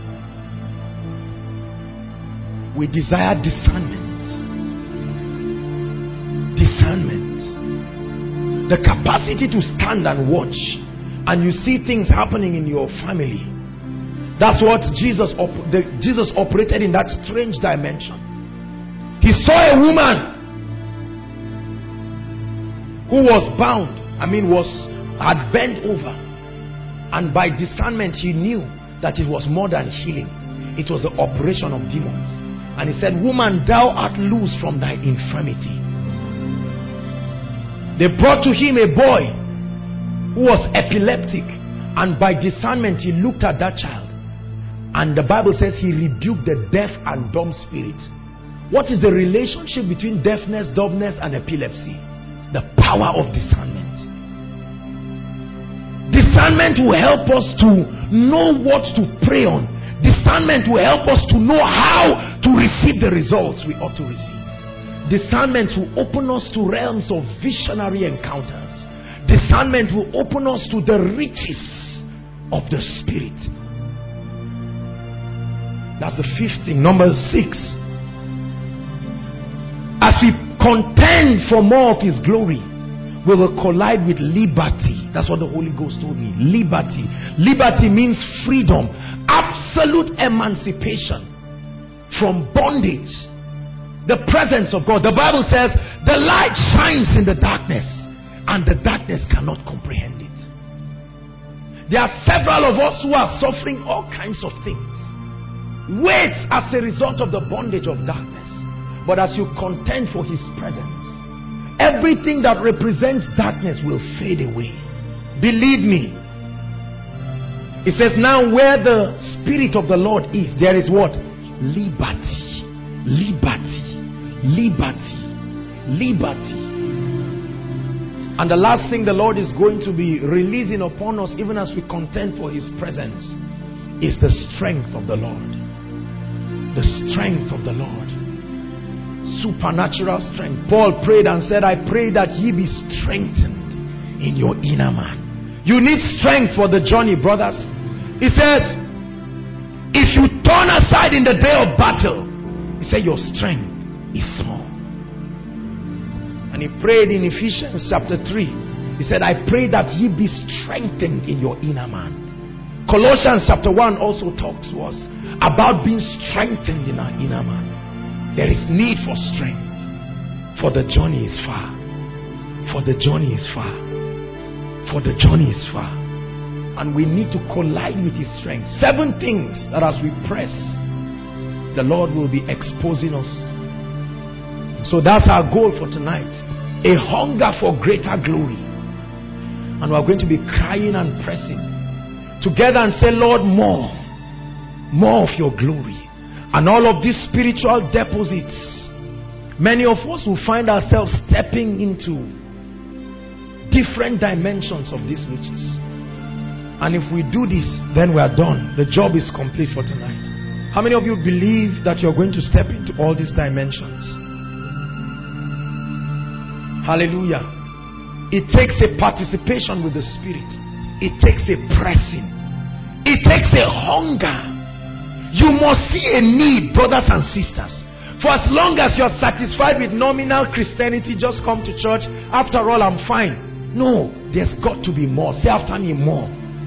We desire discernment. Discernment. The capacity to stand and watch, and you see things happening in your family. That's what Jesus operated in, that strange dimension. He saw a woman who was bound, had bent over, and by discernment he knew that it was more than healing. It was the operation of demons. And he said, woman, thou art loose from thy infirmity. They brought to him a boy who was epileptic, and by discernment he looked at that child, and the Bible says he rebuked the deaf and dumb spirit. What is the relationship between deafness, dumbness and epilepsy? The power of discernment. Discernment will help us to know what to pray on. Discernment will help us to know how to receive the results we ought to receive. Discernment will open us to realms of visionary encounters. Discernment will open us to the riches of the Spirit. That's the 5th thing. Number 6. As we contend for more of his glory, we will collide with liberty. That's what the Holy Ghost told me. Liberty. Liberty means freedom. Absolute emancipation from bondage. The presence of God. The Bible says the light shines in the darkness, and the darkness cannot comprehend it. There are several of us who are suffering all kinds of things, weights as a result of the bondage of darkness. But as you contend for his presence, everything that represents darkness will fade away. Believe me. It says, now where the Spirit of the Lord is, there is what? Liberty. Liberty. Liberty. Liberty. And the last thing the Lord is going to be releasing upon us, even as we contend for his presence, is the strength of the Lord. The strength of the Lord. Supernatural strength. Paul prayed and said, I pray that ye be strengthened in your inner man. You need strength for the journey, brothers. He says, if you turn aside in the day of battle, he said, your strength is small. And he prayed in Ephesians chapter 3. He said, I pray that ye be strengthened in your inner man. Colossians chapter 1 also talks to us about being strengthened in our inner man. There is need for strength. For the journey is far. For the journey is far. For the journey is far. And we need to collide with his strength. 7 things that as we press, the Lord will be exposing us. So that's our goal for tonight. A hunger for greater glory. And we're going to be crying and pressing together and say, Lord, more of your glory. And all of these spiritual deposits, many of us will find ourselves stepping into different dimensions of these riches. And if we do this, then we are done. The job is complete for tonight. How many of you believe that you're going to step into all these dimensions? Hallelujah. It takes a participation with the Spirit. It takes a pressing. It takes a hunger. You must see a need, brothers and sisters. For as long as you're satisfied with nominal Christianity, just come to church, after all I'm fine. No, there's got to be more. Say after me, more.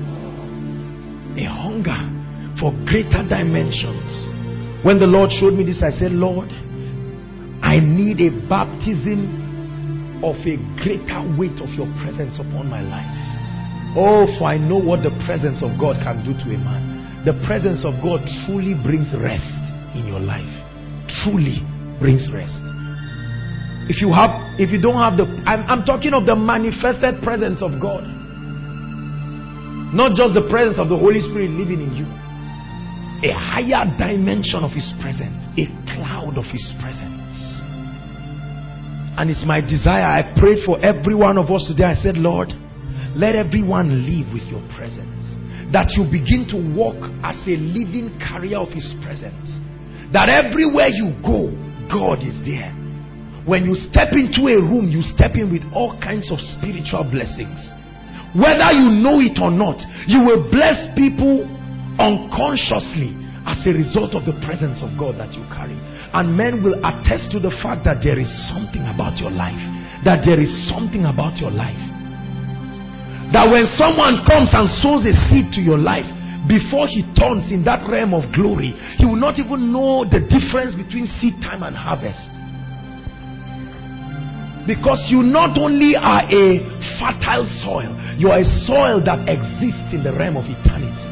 A hunger for greater dimensions. When the Lord showed me this, I said, Lord, I need a baptism of a greater weight of your presence upon my life. Oh, for I know what the presence of God can do to a man. The presence of God truly brings rest in your life. Truly brings rest. If you don't have I'm talking of the manifested presence of God. Not just the presence of the Holy Spirit living in you. A higher dimension of his presence. A cloud of his presence. And it's my desire. I prayed for every one of us today. I said, Lord, let everyone live with your presence. That you begin to walk as a living carrier of his presence. That everywhere you go, God is there. When you step into a room, you step in with all kinds of spiritual blessings. Whether you know it or not, you will bless people unconsciously as a result of the presence of God that you carry. And men will attest to the fact that there is something about your life. That there is something about your life. That when someone comes and sows a seed to your life, before he turns in that realm of glory, he will not even know the difference between seed time and harvest. Because you not only are a fertile soil, you are a soil that exists in the realm of eternity.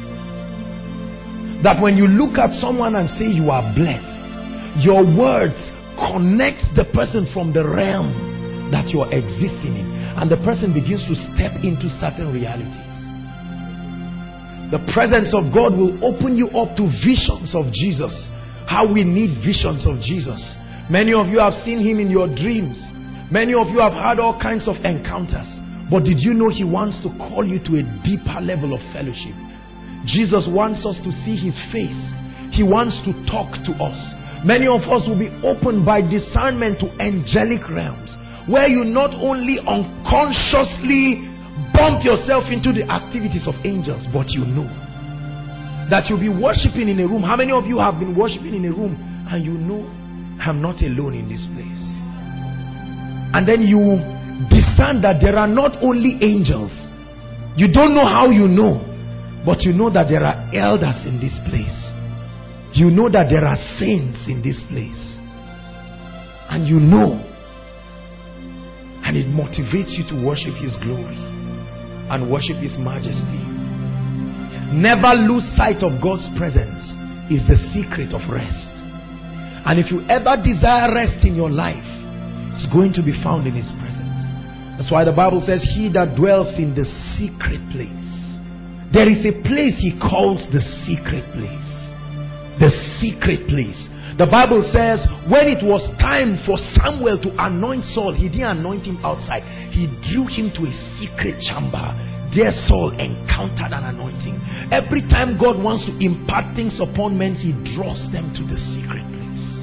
That when you look at someone and say you are blessed, your words connect the person from the realm that you are existing in. And the person begins to step into certain realities. The presence of God will open you up to visions of Jesus. How we need visions of Jesus. Many of you have seen him in your dreams. Many of you have had all kinds of encounters. But did you know he wants to call you to a deeper level of fellowship? Jesus wants us to see his face. He wants to talk to us. Many of us will be opened by discernment to angelic realms, where you not only unconsciously bump yourself into the activities of angels, but you know that you'll be worshiping in a room. How many of you have been worshiping in a room and you know, I'm not alone in this place? And then you discern that there are not only angels. You don't know how you know, but you know that there are elders in this place. You know that there are saints in this place. And you know. And it motivates you to worship his glory and worship his majesty. Never lose sight of God's presence is the secret of rest. And if you ever desire rest in your life, it's going to be found in his presence. That's why the Bible says, he that dwells in the secret place. There is a place he calls the secret place. The secret place. The Bible says when it was time for Samuel to anoint Saul, he didn't anoint him outside. He drew him to a secret chamber. There Saul encountered an anointing. Every time God wants to impart things upon men, he draws them to the secret place.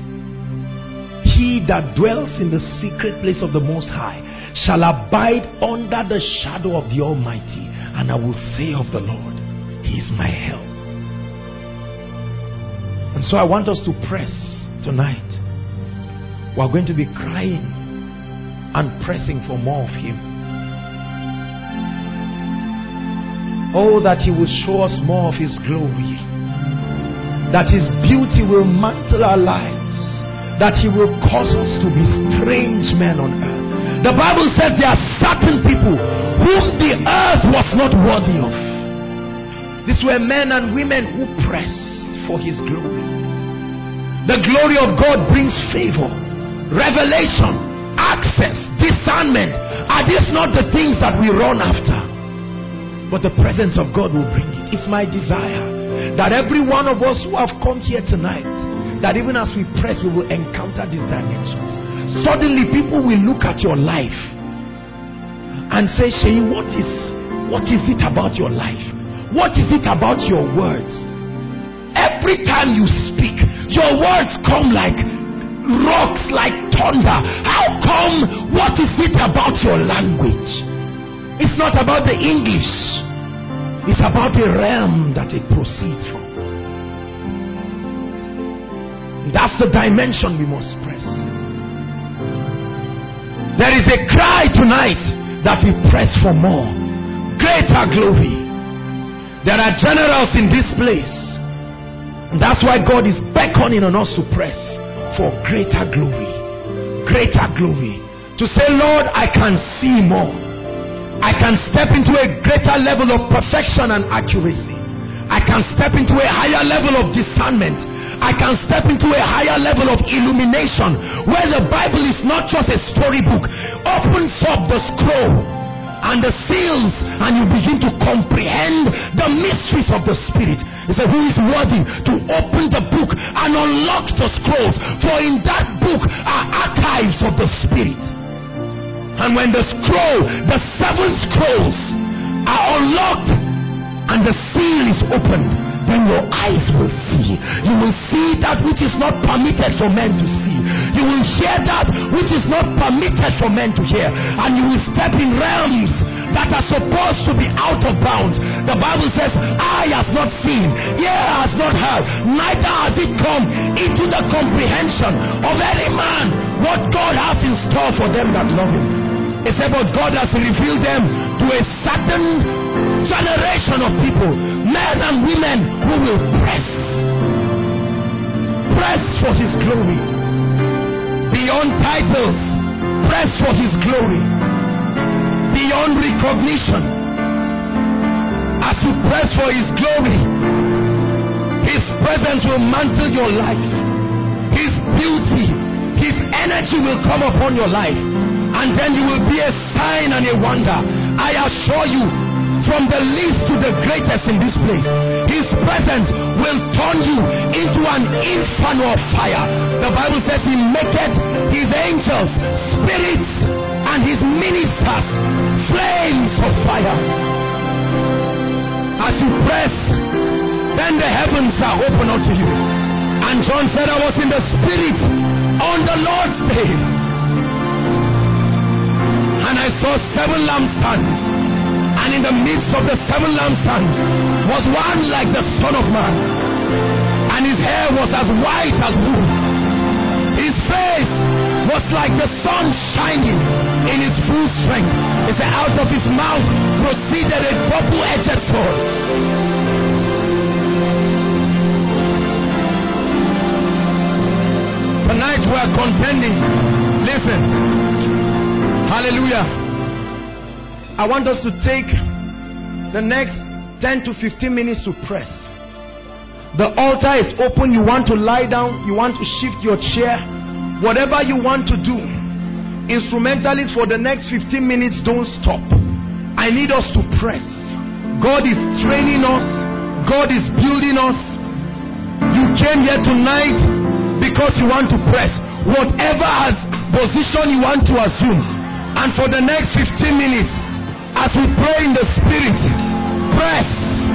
He that dwells in the secret place of the Most High shall abide under the shadow of the Almighty. And I will say of the Lord, he is my help. And so I want us to press tonight. We're going to be crying and pressing for more of him. Oh, that he will show us more of his glory. That his beauty will mantle our lives. that he will cause us to be strange men on earth. The Bible says there are certain people whom the earth was not worthy of. These were men and women who pressed for his glory. The glory of God brings favor, revelation, access, discernment. Are these not the things that we run after? But the presence of God will bring it. It's my desire that every one of us who have come here tonight, that even as we press, we will encounter these dimensions. Suddenly people will look at your life and say, Sheyi, what is it about your life? What is it about your words? Every time you speak, your words come like rocks, like thunder. How come? What is it about your language? It's not about the English. It's about the realm that it proceeds from. That's the dimension we must press. There is a cry tonight that we press for more. Greater glory. There are generals in this place. And that's why God is beckoning on us to press for greater glory. Greater glory. To say, Lord, I can see more. I can step into a greater level of perfection and accuracy. I can step into a higher level of discernment. I can step into a higher level of illumination, where the Bible is not just a storybook. Opens up the scroll and the seals, and you begin to comprehend the mysteries of the Spirit. He said, who is worthy to open the book and unlock the scrolls? For in that book are archives of the Spirit. And when the scroll, the 7 scrolls are unlocked and the seal is opened, then your eyes will see. You will see that which is not permitted for men to see. You will hear that which is not permitted for men to hear. And you will step in realms that are supposed to be out of bounds. The Bible says, eye has not seen, ear has not heard, neither has it come into the comprehension of any man what God has in store for them that love him. He said, but God has revealed them to a certain generation of people, men and women who will press for his glory. Beyond titles, press for his glory. Beyond recognition, as you press for his glory, his presence will mantle your life. His beauty, his energy will come upon your life. And then you will be a sign and a wonder. I assure you, from the least to the greatest in this place, his presence will turn you into an inferno of fire. The Bible says he maketh his angels spirits and his ministers flames of fire. As you press, then the heavens are open unto you. And John said, I was in the Spirit on the Lord's day, and I saw 7 lampstands, and in the midst of the 7 lampstands was one like the Son of Man, and his hair was as white as wool. His face was like the sun shining in his full strength. It said, out of his mouth proceeded a double-edged sword. Tonight we are contending. Listen. Hallelujah. I want us to take the next 10 to 15 minutes to press. The altar is open. You want to lie down, you want to shift your chair, whatever you want to do. Instrumentalists, for the next 15 minutes, don't stop. I need us to press. God is training us. God is building us. You came here tonight because you want to press. Whatever as position you want to assume. And for the next 15 minutes, as we pray in the Spirit, press.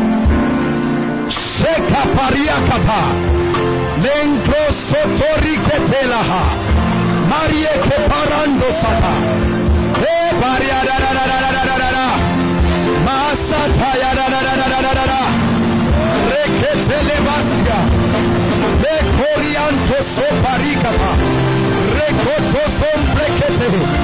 Sheka pariakata, lengro sotori kopelaha, marie koparando sata, e baria da da da da da da da da, masata ya da da da da da da da, reketele basia, le korianto soparikata, rekoto sombrekete.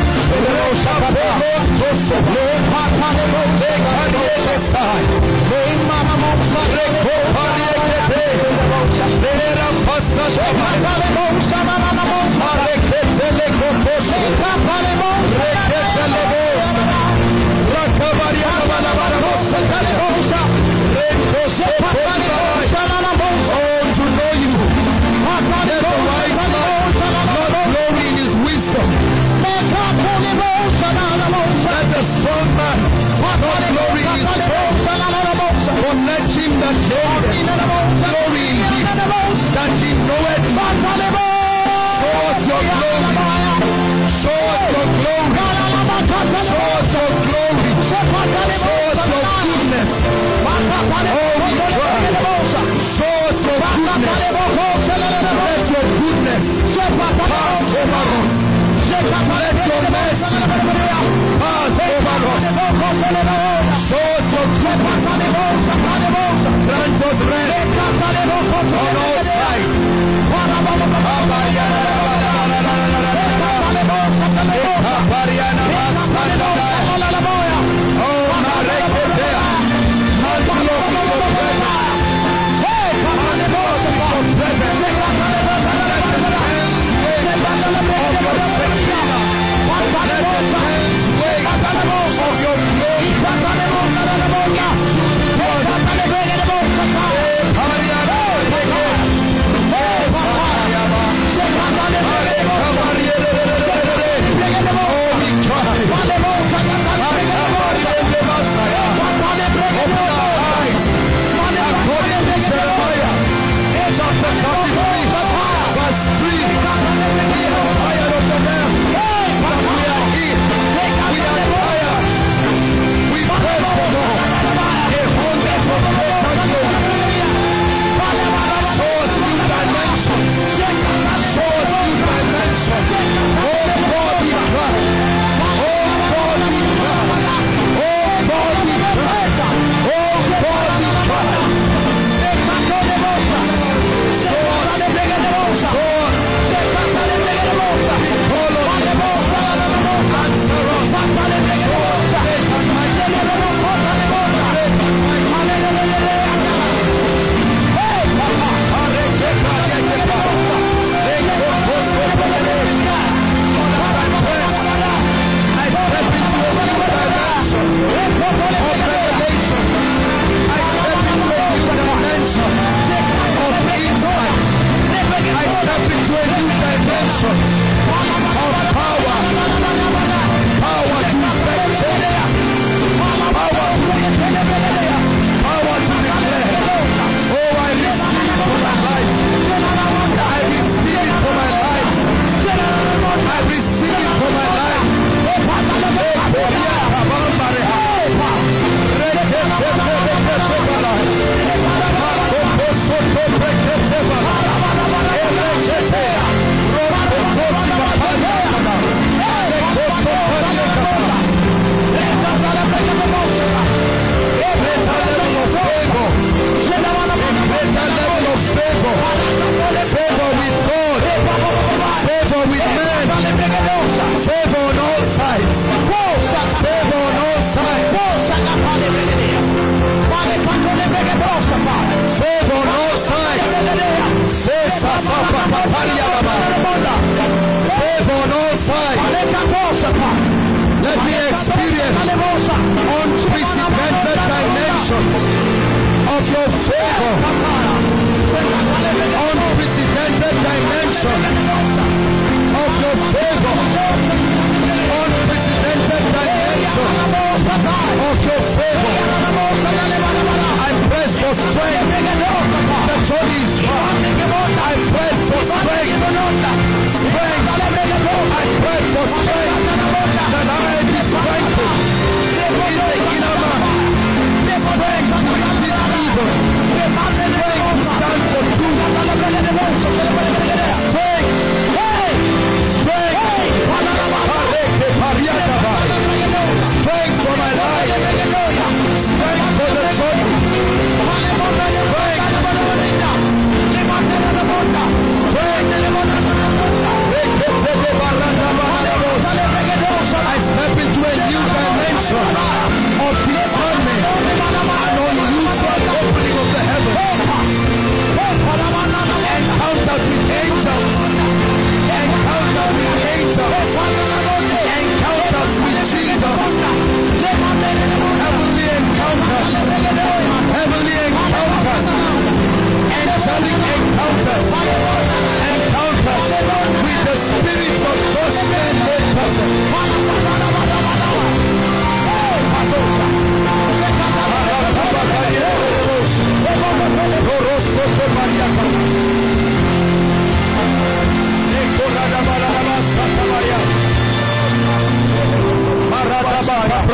ashamed. Glory indeed. That she knoweth. Show us your glory. Show us your glory. Show us your glory. Show us your goodness. Oh, we cry. Show us your goodness. Let your goodness pass over us. Let your mercy pass over us. Show us your goodness. Grant us rest on all sides.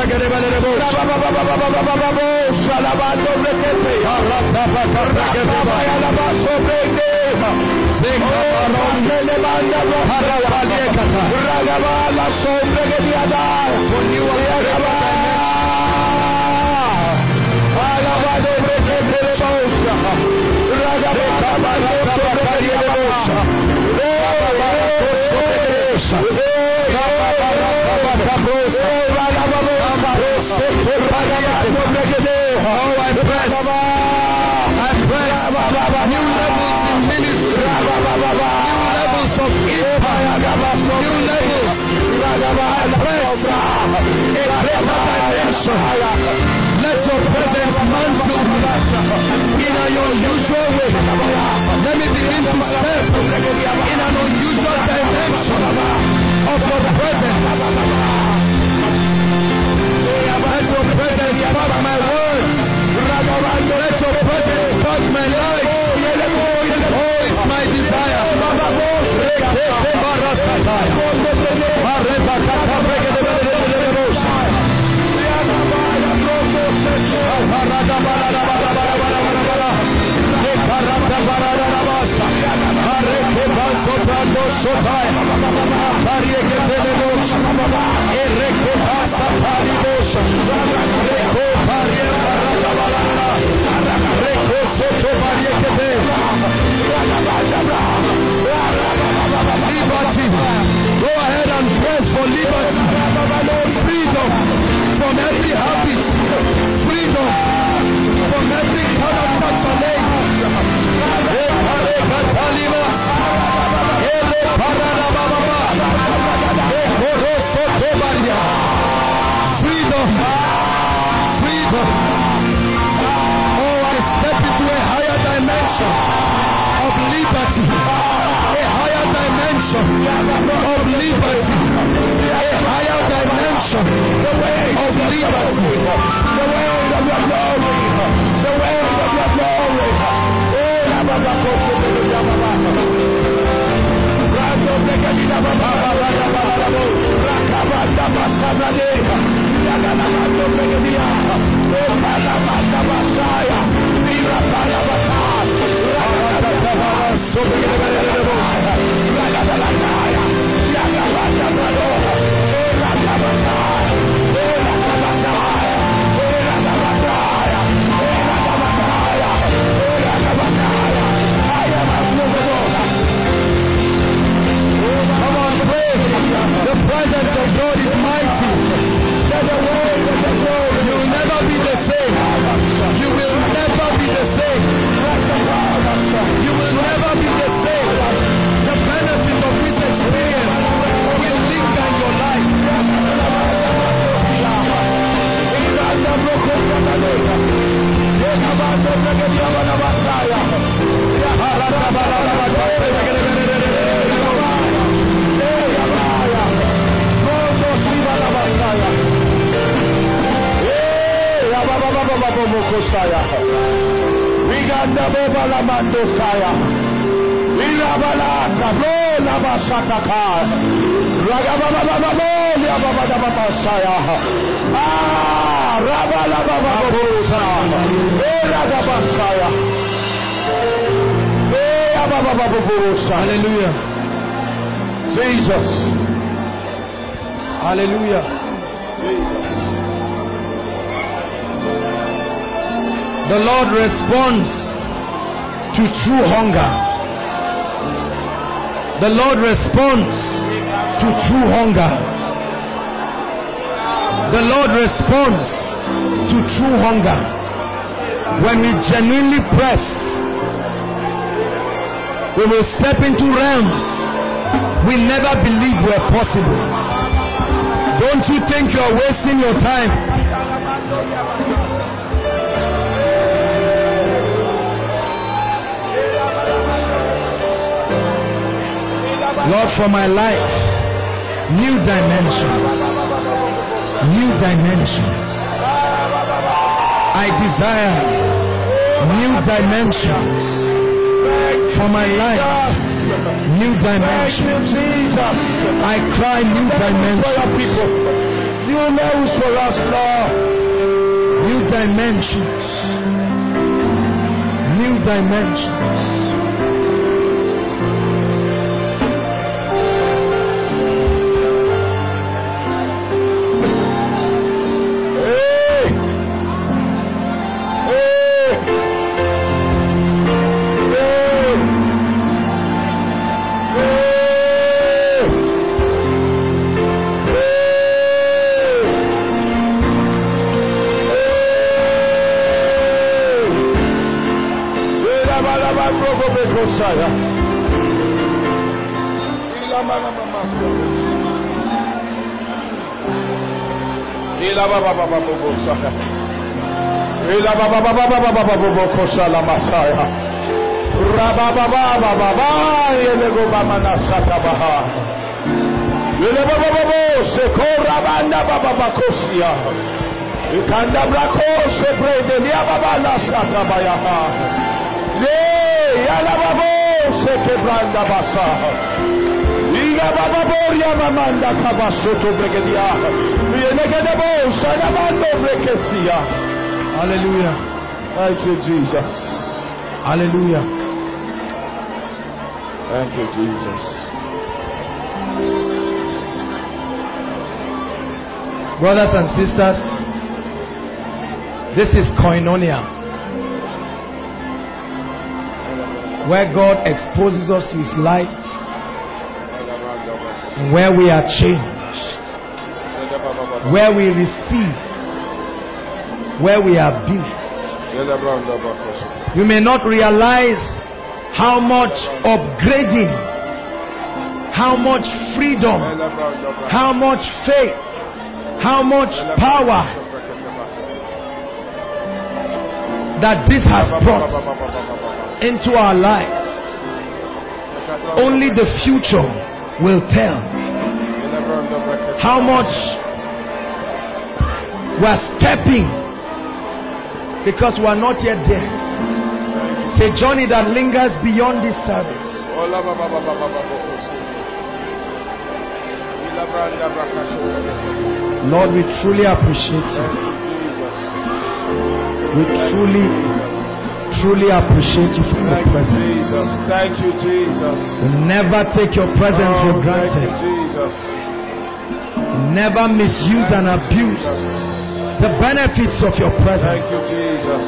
Let your presence mantle in an unusual way. Let me begin to step in an unusual dimension of your presence. Let your presence touch my words. Let your presence touch my life. Oh, it's my desire. Liberty. Go ahead and press for liberty. Freedom from every habit. Freedom from every character challenge. Freedom. Freedom. Oh, I step into a higher dimension of liberty. A higher dimension of liberty. A higher dimension of liberty. The way of your glory. The way of your glory. The presence of God is mighty. You will never be the same. You will never be the same. You will never be the same. The benefit of this experience will linger in your life. We got the Baba Mandosaya. We Rabalata, Lola Basataka, Ragababa, Yababa Saya. Ah, Rabalaba, Ragabasaya. Hallelujah. Jesus. Hallelujah. Jesus. The Lord responds to true hunger. The Lord responds to true hunger. The Lord responds to true hunger. When we genuinely press, we will step into realms we never believed were possible. Don't you think you are wasting your time? Lord, for my life, new dimensions. New dimensions. I desire new dimensions. For my life, new dimensions. I cry new dimensions. New levels for us, Lord. New dimensions. New dimensions. Hallelujah. Thank you, Jesus. Hallelujah. Thank you, Jesus. Brothers and sisters, this is koinonia, where God exposes us to His light, and where we are changed, where we receive, where we are built. You may not realize how much upgrading, how much freedom, how much faith, how much power that this has brought into our lives. Only the future will tell how much we're stepping, because we are not yet there. It's a journey that lingers beyond this service. Lord, we truly appreciate you. We truly appreciate you for your presence. Thank you, Jesus. We never take your presence for granted. Never misuse and abuse the benefits of your presence. Thank you, Jesus.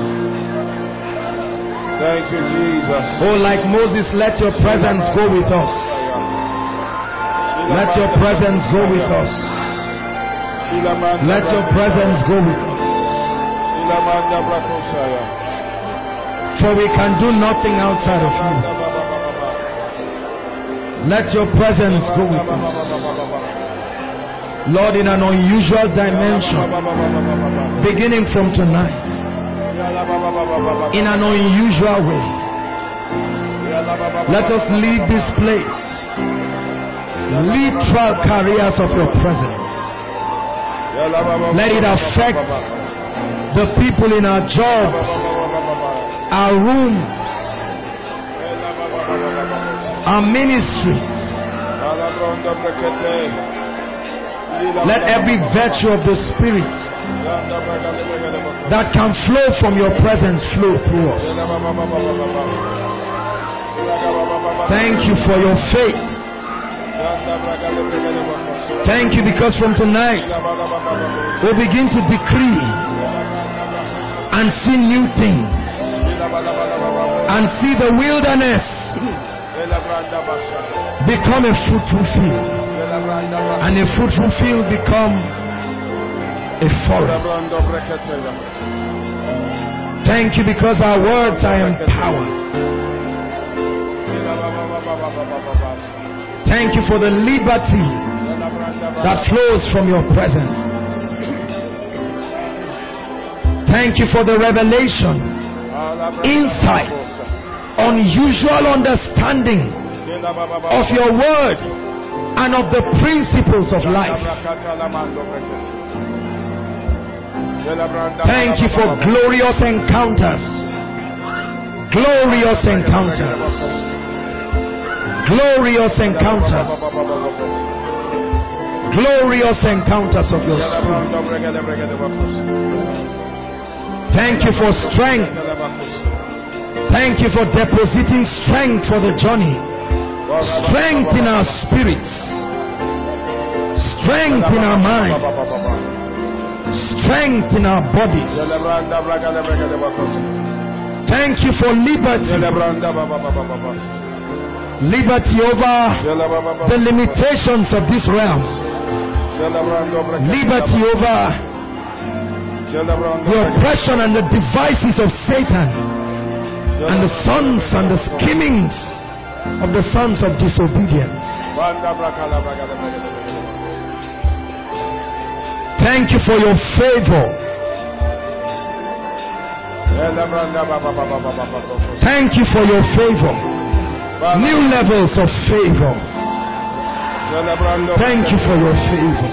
Thank you, Jesus. Oh, like Moses, let your presence go with us. Let your presence go with us. Let your presence go with us. For we can do nothing outside of you. Let your presence go with us. Lord, in an unusual dimension, beginning from tonight, in an unusual way, let us leave this place literal carriers of your presence. Let it affect the people in our jobs, our rooms, our ministries. Let every virtue of the Spirit that can flow from your presence flow through us. Thank you for your faith. Thank you because from tonight we'll begin to decree and see new things and see the wilderness become a fruitful field, and a fruitful field become a forest. Thank you because our words are empowered. Thank you for the liberty that flows from your presence. Thank you for the revelation, insight, unusual understanding of your word and of the principles of life. Thank you for glorious encounters. Glorious encounters. Glorious encounters. glorious encounters of your Spirit. Thank you for strength. Thank you for depositing strength for the journey. Strength in our spirits. Strength in our minds. Strength in our bodies. Thank you for liberty. Liberty over the limitations of this realm. Liberty over the oppression and the devices of Satan and the sons and the schemings of the sons of disobedience. Thank you for your favor. Thank you for your favor. New levels of favor. Thank you for your favor.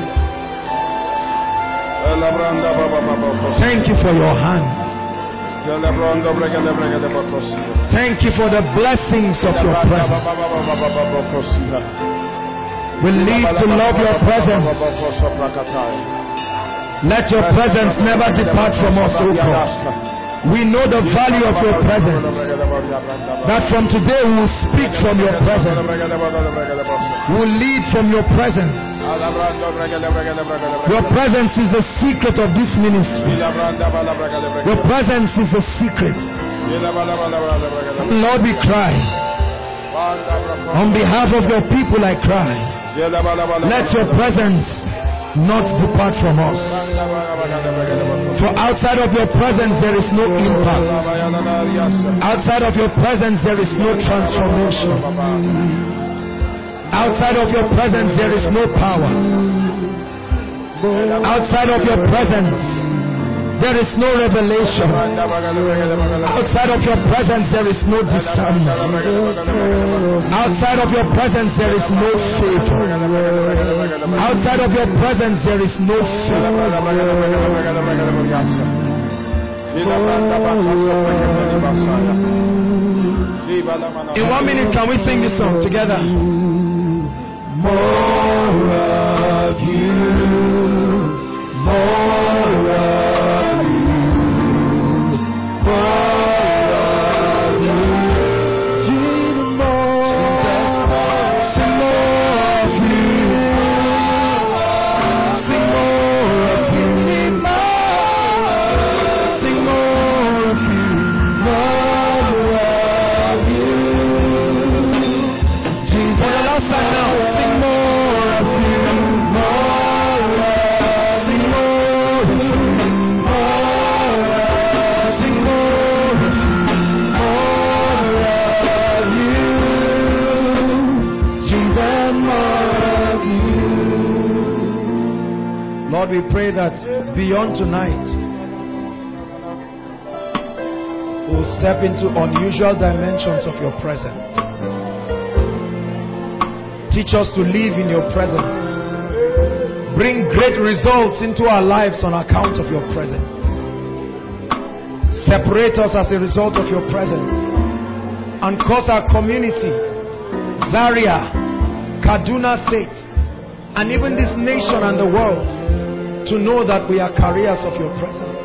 Thank you for your hand. Thank you for the blessings of your presence. We live to love your presence. Let your presence never depart from us, O God. We know the value of your presence. That from today we will speak from your presence. We will lead from your presence. Your presence is the secret of this ministry. Your presence is the secret. Lord, we cry. On behalf of your people I cry. Let your presence not depart from us. For outside of your presence there is no impact. Outside of your presence there is no transformation. Outside of your presence there is no power. Outside of your presence there is no revelation. Outside of your presence there is no discernment. Outside of your presence there is no favor. Outside of your presence there is no favor. In 1 minute, can we sing this song together? More of you, more of you, more of you, Jesus, sing more of you, sing more of you, sing more of you, more of you, Jesus. For the last time now, sing more of you, more of you, sing more of you, sing more of you, Jesus, more of you. Lord, we pray that beyond tonight, we'll step into unusual dimensions of your presence. Teach us to live in your presence. Bring great results into our lives on account of your presence. Separate us as a result of your presence. And cause our community, Zaria, Kaduna State, and even this nation and the world to know that we are carriers of your presence.